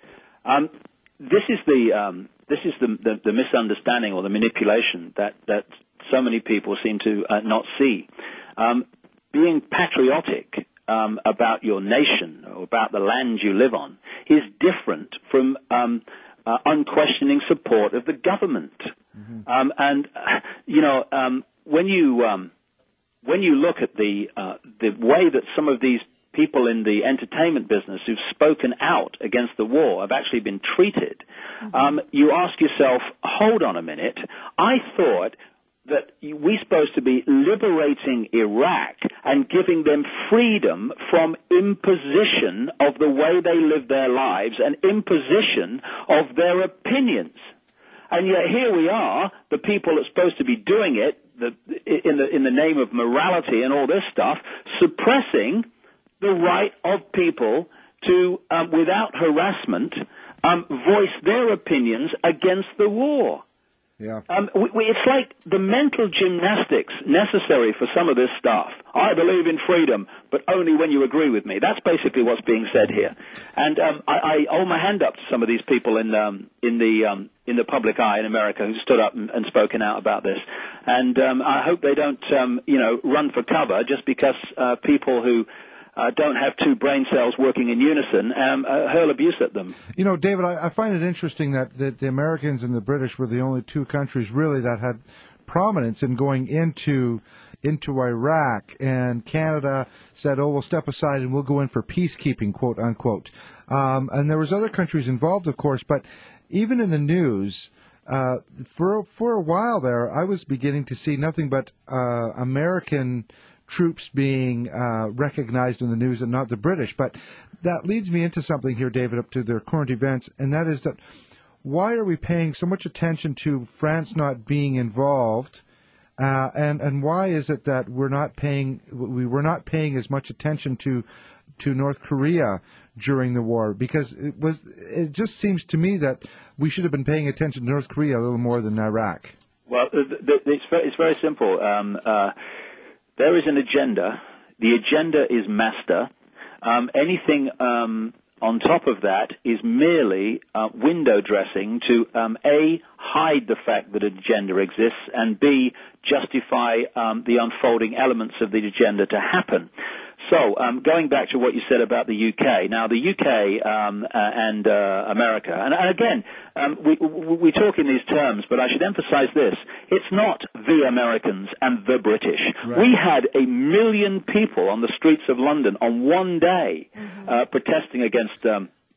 Um, this is the um, this is the, the the misunderstanding or the manipulation that that so many people seem to uh, not see. Um, being patriotic um, about your nation or about the land you live on is different from um, uh, unquestioning support of the government. Mm-hmm. Um, and uh, you know, um, when you um, when you look at the uh, the way that some of these people in the entertainment business who've spoken out against the war have actually been treated, mm-hmm. um, you ask yourself, hold on a minute, I thought that we're supposed to be liberating Iraq and giving them freedom from imposition of the way they live their lives and imposition of their opinions. And yet here we are, the people that's supposed to be doing it, the, in the in the name of morality and all this stuff, suppressing the right of people to, um, without harassment, um, voice their opinions against the war. Yeah. Um, we, we, it's like the mental gymnastics necessary for some of this stuff. I believe in freedom, but only when you agree with me. That's basically what's being said here. And um, I, I hold my hand up to some of these people in um, in the um, in the public eye in America who stood up and, and spoken out about this. And um, I hope they don't, um, you know, run for cover just because uh, people who Uh, don't have two brain cells working in unison, um, uh, hurl abuse at them. You know, David, I, I find it interesting that, that the Americans and the British were the only two countries really that had prominence in going into into Iraq, and Canada said, oh, we'll step aside and we'll go in for peacekeeping, quote unquote. Um, and there was other countries involved, of course, but even in the news, uh, for for a while there, I was beginning to see nothing but uh, American troops being uh, recognized in the news and not the British. But that leads me into something here, David, up to their current events, and that is that why are we paying so much attention to France not being involved, uh, and and why is it that we're not paying we were not paying as much attention to to North Korea during the war? Because it was it just seems to me that we should have been paying attention to North Korea a little more than Iraq. Well, it's very, it's very simple. Um, uh, There is an agenda. The agenda is master. Um, anything um, on top of that is merely uh, window dressing to, um, A, hide the fact that an agenda exists, and B, justify um, the unfolding elements of the agenda to happen. So, um, going back to what you said about the U K, now the U K um, uh, and uh, America, and, and again, um, we, we talk in these terms, but I should emphasize this. It's not the Americans and the British. Right. We had a million people on the streets of London on one day mm-hmm. uh, protesting against um,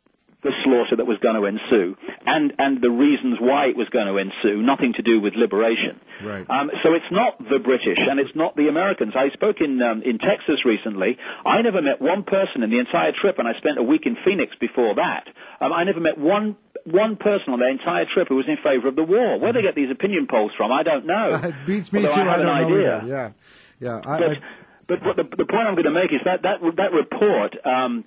the slaughter that was going to ensue, and, and the reasons why it was going to ensue, nothing to do with liberation. Right. Um, so it's not the British, and it's not the Americans. I spoke in um, in Texas recently. I never met one person in the entire trip, and I spent a week in Phoenix before that. Um, I never met one one person on the entire trip who was in favor of the war. Where they get these opinion polls from, I don't know. It beats me too. I have I don't an know idea. either. Yeah, yeah. I, but I, but what the, the point I'm going to make is that that, that report um,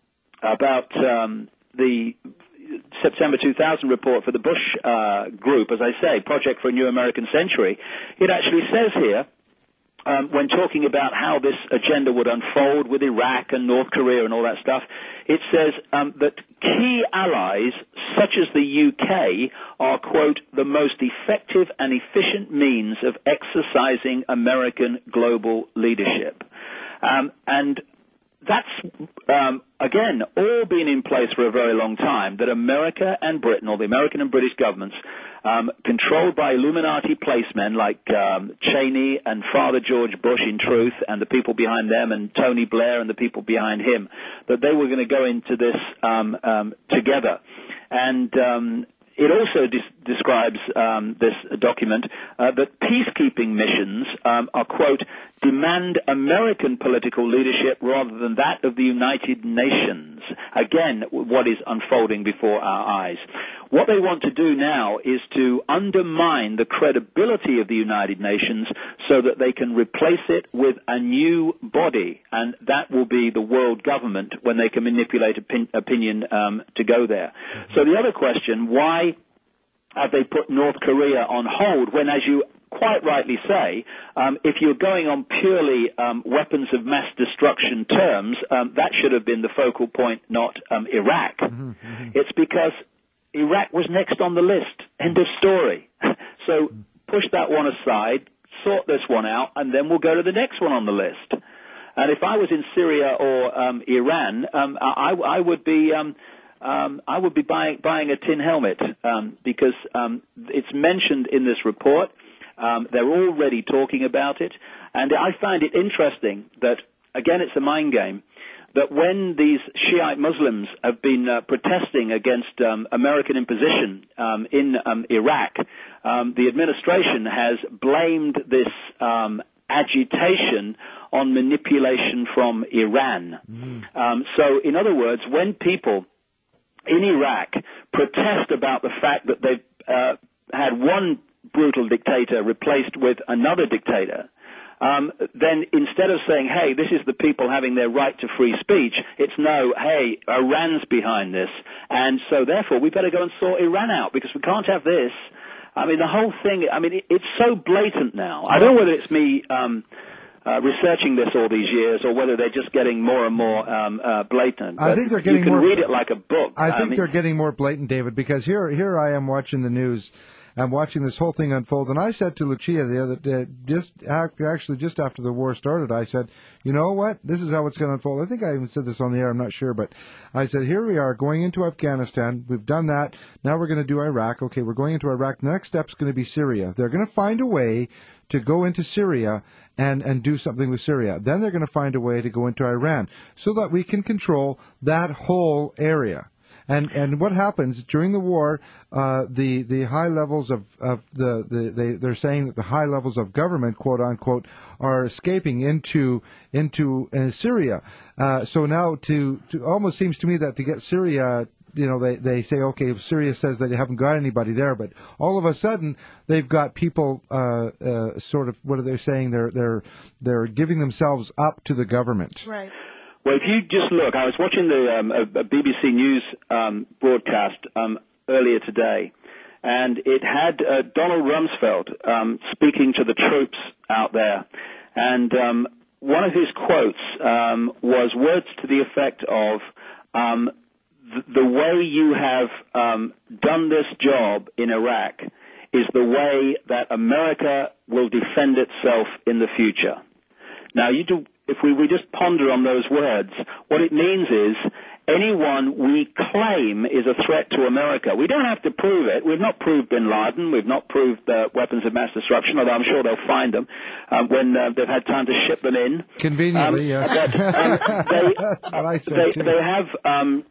about um, the September two thousand report for the Bush uh, group, as I say, Project for a New American Century, it actually says here, um, when talking about how this agenda would unfold with Iraq and North Korea and all that stuff, it says um, that key allies, such as the U K, are, quote, the most effective and efficient means of exercising American global leadership. Um, and that's, um, again, all been in place for a very long time, that America and Britain, or the American and British governments, um, controlled by Illuminati placemen like um, Cheney and Father George Bush, in truth, and the people behind them, and Tony Blair and the people behind him, that they were going to go into this um, um, together. And um, it also des- describes, um, this document, uh, that peacekeeping missions um, are, quote, demand American political leadership rather than that of the United Nations. Again, what is unfolding before our eyes. What they want to do now is to undermine the credibility of the United Nations so that they can replace it with a new body, and that will be the world government when they can manipulate opin- opinion um, to go there. So the other question, why have they put North Korea on hold when, as you quite rightly say, um, if you're going on purely um, weapons of mass destruction terms, um, that should have been the focal point, not um, Iraq. Mm-hmm, mm-hmm. It's because Iraq was next on the list. End of story. So push that one aside, sort this one out, and then we'll go to the next one on the list. And if I was in Syria or um, Iran, um, I, I would be... Um, Um, I would be buying, buying a tin helmet um, because um, it's mentioned in this report. Um, they're already talking about it. And I find it interesting that, again, it's a mind game, that when these Shiite Muslims have been uh, protesting against um, American imposition um, in um, Iraq, um, the administration has blamed this um, agitation on manipulation from Iran. Mm. Um, so, in other words, when people in Iraq protest about the fact that they've uh, had one brutal dictator replaced with another dictator, um, then instead of saying, hey, this is the people having their right to free speech, it's no, hey, Iran's behind this, and so therefore we better go and sort Iran out because we can't have this. I mean, the whole thing, I mean, it, it's so blatant now. I don't know whether it's me... Um, Uh, researching this all these years, or whether they're just getting more and more um, uh, blatant. I think they're getting more. You can more, read it like a book. I think I mean, they're getting more blatant, David, because here, here I am watching the news. I'm watching this whole thing unfold, and I said to Lucia the other day, just actually just after the war started, I said, you know what? This is how it's going to unfold. I think I even said this on the air. I'm not sure, but I said, here we are going into Afghanistan. We've done that. Now we're going to do Iraq. Okay, we're going into Iraq. The next step's going to be Syria. They're going to find a way to go into Syria and, and do something with Syria. Then they're going to find a way to go into Iran so that we can control that whole area. And and what happens during the war? Uh, the the high levels of of the, the they they're saying that the high levels of government, quote unquote, are escaping into into uh, Syria. Uh, so now to, to almost seems to me that to get Syria, you know, they, they say, okay, Syria says that they haven't got anybody there, but all of a sudden they've got people, uh, uh, sort of, what are they saying? They're, they're, they're giving themselves up to the government. Right. Well, if you just look, I was watching the um, a, a B B C News um, broadcast um, earlier today, and it had uh, Donald Rumsfeld um, speaking to the troops out there, and um, one of his quotes um, was words to the effect of, um, the way you have um, done this job in Iraq is the way that America will defend itself in the future. Now, you do, if we, we just ponder on those words, what it means is anyone we claim is a threat to America. We don't have to prove it. We've not proved bin Laden. We've not proved uh, weapons of mass destruction, although I'm sure they'll find them uh, when uh, they've had time to ship them in. Conveniently, um, yes. But, um, they, That's what I said, they, too. they have... Um,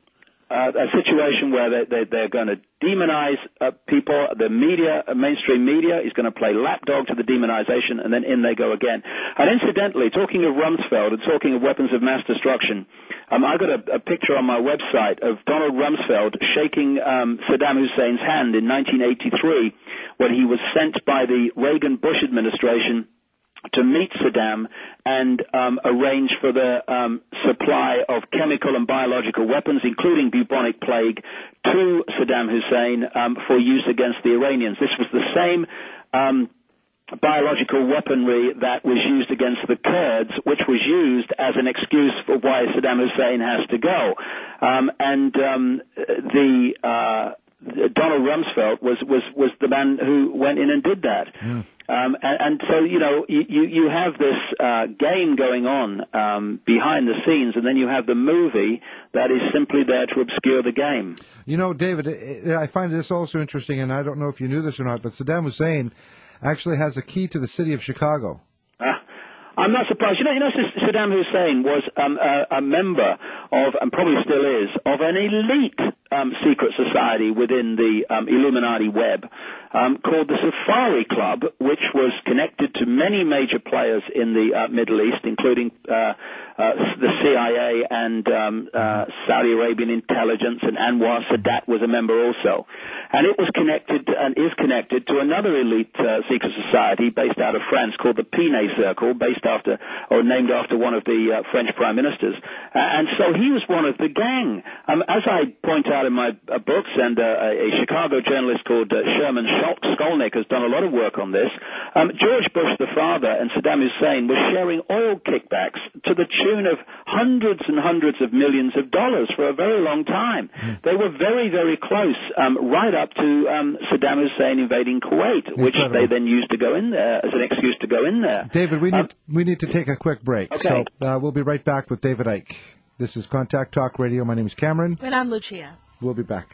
uh, a situation where they, they, they're going to demonize uh, people. The media, uh, mainstream media, is going to play lapdog to the demonization, and then in they go again. And incidentally, talking of Rumsfeld and talking of weapons of mass destruction, um, I got a, a picture on my website of Donald Rumsfeld shaking um, Saddam Hussein's hand in nineteen eighty-three when he was sent by the Reagan-Bush administration to meet Saddam and um, arrange for the um, supply of chemical and biological weapons, including bubonic plague, to Saddam Hussein um, for use against the Iranians. This was the same um, biological weaponry that was used against the Kurds, which was used as an excuse for why Saddam Hussein has to go. Um, and um, the uh, Donald Rumsfeld was, was, was the man who went in and did that. Mm. Um, and, and so, you know, you, you have this uh, game going on um, behind the scenes, and then you have the movie that is simply there to obscure the game. You know, David, I find this also interesting, and I don't know if you knew this or not, but Saddam Hussein actually has a key to the city of Chicago. Uh, I'm not surprised. You know, you know, Saddam Hussein was um, a, a member of, and probably still is, of an elite um, secret society within the um, Illuminati web um, called the Safari Club, which was connected to many major players in the uh, Middle East, including uh, uh, the C I A and um, uh, Saudi Arabian intelligence, and Anwar Sadat was a member also. And it was connected and is connected to another elite uh, secret society based out of France called the Pinay Circle, based after or named after one of the uh, French prime ministers. Uh, and so he was one of the gang. Um, as I point out in my uh, books, and uh, a Chicago journalist called uh, Sherman Skolnick has done a lot of work on this, um, George Bush the father and Saddam Hussein were sharing oil kickbacks to the tune of hundreds and hundreds of millions of dollars for a very long time. Mm. They were very, very close, um, right up to um, Saddam Hussein invading Kuwait, which Incredible. They then used to go in there as an excuse to go in there. David, we um, need we need to take a quick break. Okay. So uh, we'll be right back with David Icke. This is Contact Talk Radio. My name is Cameron. And I'm Lucia. We'll be back.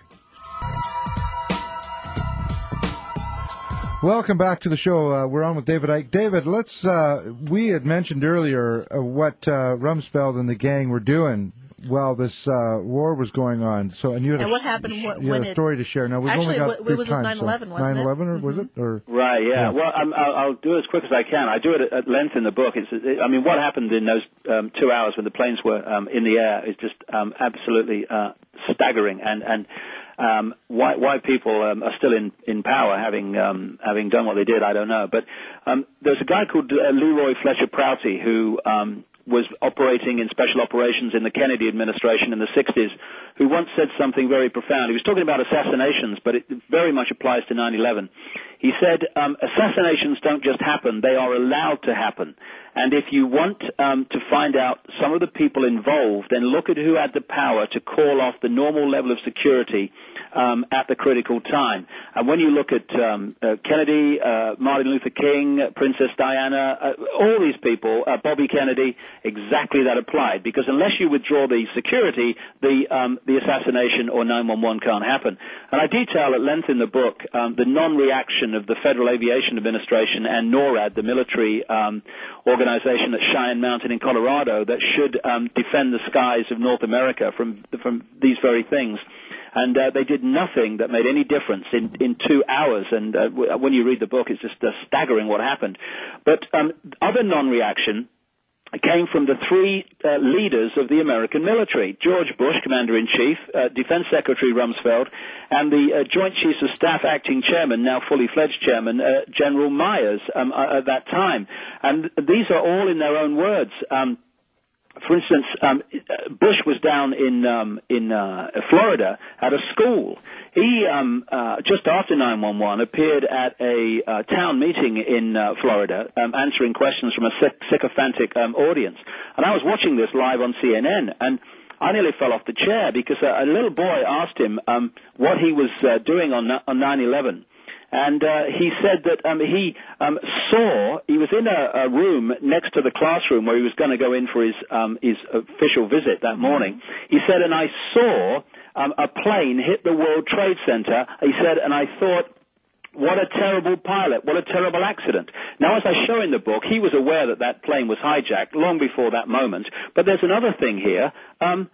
Welcome back to the show. Uh, we're on with David Icke. David, let's. Uh, we had mentioned earlier uh, what uh, Rumsfeld and the gang were doing while this uh, war was going on. So, and you had and a, what happened sh- when you had a it, story to share. Now we've actually, only got it brief was time. nine eleven, so wasn't nine eleven, it? or was it? Or right, yeah. yeah. Well, I'm, I'll, I'll do it as quick as I can. I do it at, at length in the book. It's, it, I mean, what happened in those um, two hours when the planes were um, in the air is just um, absolutely uh, staggering, and and. Um, why, why people um, are still in, in power, having um, having done what they did, I don't know. But um, there's a guy called uh, Leroy Fletcher Prouty who um, was operating in special operations in the Kennedy administration in the sixties, who once said something very profound. He was talking about assassinations, but it very much applies to nine eleven. He said, um, assassinations don't just happen, they are allowed to happen. And if you want um, to find out some of the people involved, then look at who had the power to call off the normal level of security um, at the critical time. And when you look at um, uh, Kennedy, uh, Martin Luther King, Princess Diana, uh, all these people, uh, Bobby Kennedy, exactly that applied. Because unless you withdraw the security, the um, the assassination or nine one one can't happen. And I detail at length in the book um, the non-reaction of the Federal Aviation Administration and NORAD, the military um, organization at Cheyenne Mountain in Colorado, that should um, defend the skies of North America from from these very things. And uh, they did nothing that made any difference in, in two hours. And uh, w- when you read the book, it's just uh, staggering what happened. But um, other non-reaction came from the three uh, leaders of the American military: George Bush, Commander-in-Chief, uh, Defense Secretary Rumsfeld, and the uh, Joint Chiefs of Staff Acting Chairman, now fully fledged Chairman, uh, General Myers, um, uh, at that time. And these are all in their own words. Um, For instance, um, Bush was down in um, in uh, Florida at a school. He, um, uh, just after nine one one, appeared at a uh, town meeting in uh, Florida, um, answering questions from a sy- sycophantic um, audience. And I was watching this live on C N N, and I nearly fell off the chair because a, a little boy asked him um, what he was uh, doing on on nine eleven. And uh, he said that um, he um, saw, he was in a, a room next to the classroom where he was going to go in for his um, his official visit that morning. He said, and I saw um, a plane hit the World Trade Center. He said, and I thought, what a terrible pilot, what a terrible accident. Now, as I show in the book, he was aware that that plane was hijacked long before that moment. But there's another thing here. Um,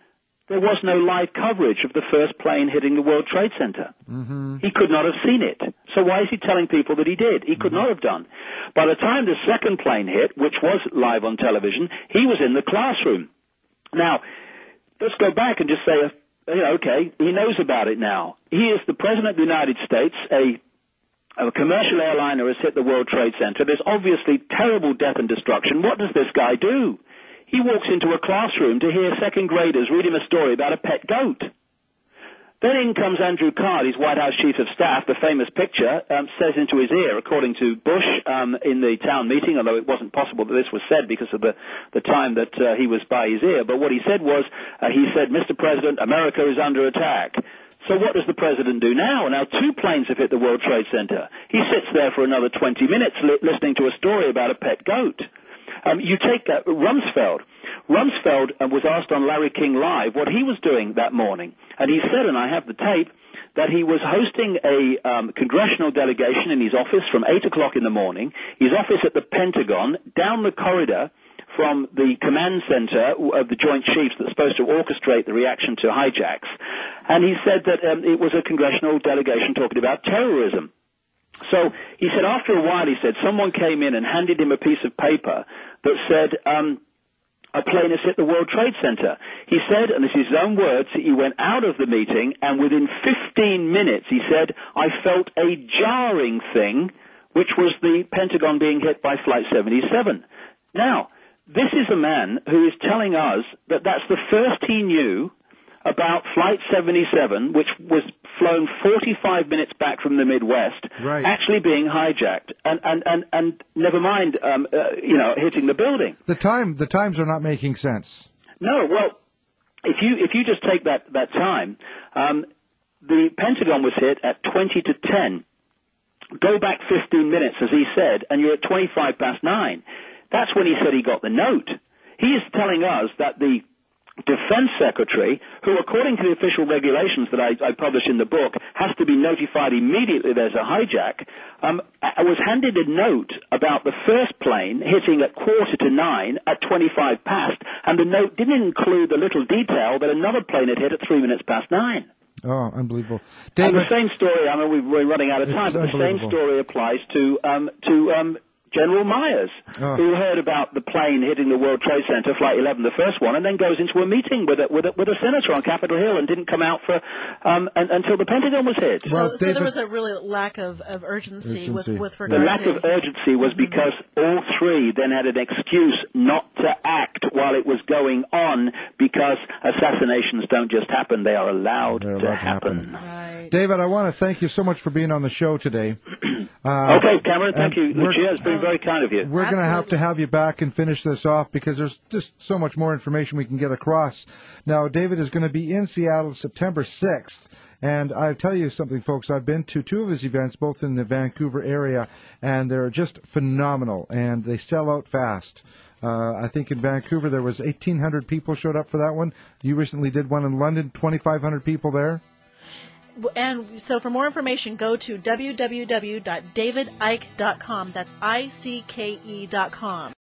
there was no live coverage of the first plane hitting the World Trade Center. Mm-hmm. He could not have seen it. So why is he telling people that he did? He could mm-hmm. not have done. By the time the second plane hit, which was live on television, he was in the classroom. Now, let's go back and just say, you know, okay, he knows about it now. He is the President of the United States. A, a commercial airliner has hit the World Trade Center. There's obviously terrible death and destruction. What does this guy do? He walks into a classroom to hear second graders read him a story about a pet goat. Then in comes Andrew Card, his White House Chief of Staff, the famous picture, um, says into his ear, according to Bush um, in the town meeting, although it wasn't possible that this was said because of the, the time that uh, he was by his ear. But what he said was, uh, he said, Mister President, America is under attack. So what does the president do now? Now two planes have hit the World Trade Center. He sits there for another twenty minutes li- listening to a story about a pet goat. Um, you take uh, Rumsfeld. Rumsfeld uh, was asked on Larry King Live what he was doing that morning. And he said, and I have the tape, that he was hosting a um, congressional delegation in his office from eight o'clock in the morning, his office at the Pentagon, down the corridor from the command center of the Joint Chiefs that's supposed to orchestrate the reaction to hijacks. And he said that um, it was a congressional delegation talking about terrorism. So he said after a while, he said, someone came in and handed him a piece of paper that said, um, a plane has hit the World Trade Center. He said, and this is his own words, he went out of the meeting, and within fifteen minutes, he said, I felt a jarring thing, which was the Pentagon being hit by Flight seventy-seven. Now, this is a man who is telling us that that's the first he knew about Flight seventy-seven, which was flown forty-five minutes back from the Midwest, right. actually being hijacked, and and and, and never mind, um, uh, you know, hitting the building. The time, the times are not making sense. No, well, if you if you just take that that time, um, the Pentagon was hit at twenty to ten. Go back fifteen minutes, as he said, and you're at twenty-five past nine. That's when he said he got the note. He is telling us that the Defense Secretary, who according to the official regulations that I, I published in the book, has to be notified immediately there's a hijack, um, was handed a note about the first plane hitting at quarter to nine at twenty-five past, and the note didn't include the little detail that another plane had hit at three minutes past nine. Oh, unbelievable. And David, the same story, I mean, we're running out of time, but the same story applies to, um, to, um, General Myers, oh. who heard about the plane hitting the World Trade Center, Flight eleven, the first one, and then goes into a meeting with a, with a, with a senator on Capitol Hill and didn't come out for um, and, until the Pentagon was hit. Well, so, David, so there was a really lack of, of urgency, urgency. With, with regard to... The lack to... of urgency was because all three then had an excuse not to act while it was going on, because assassinations don't just happen, they are allowed, allowed to to happen. happen. Right. David, I want to thank you so much for being on the show today. Uh, okay, Cameron, thank you. Lucia, it's been very kind of you. We're going to have to have you back and finish this off because there's just so much more information we can get across. Now, David is going to be in Seattle September sixth. And I tell you something, folks, I've been to two of his events, both in the Vancouver area, and they're just phenomenal, and they sell out fast. Uh, I think in Vancouver there was eighteen hundred people showed up for that one. You recently did one in London, twenty-five hundred people there. And so for more information, go to w w w dot david icke dot com. That's I C K E dot com.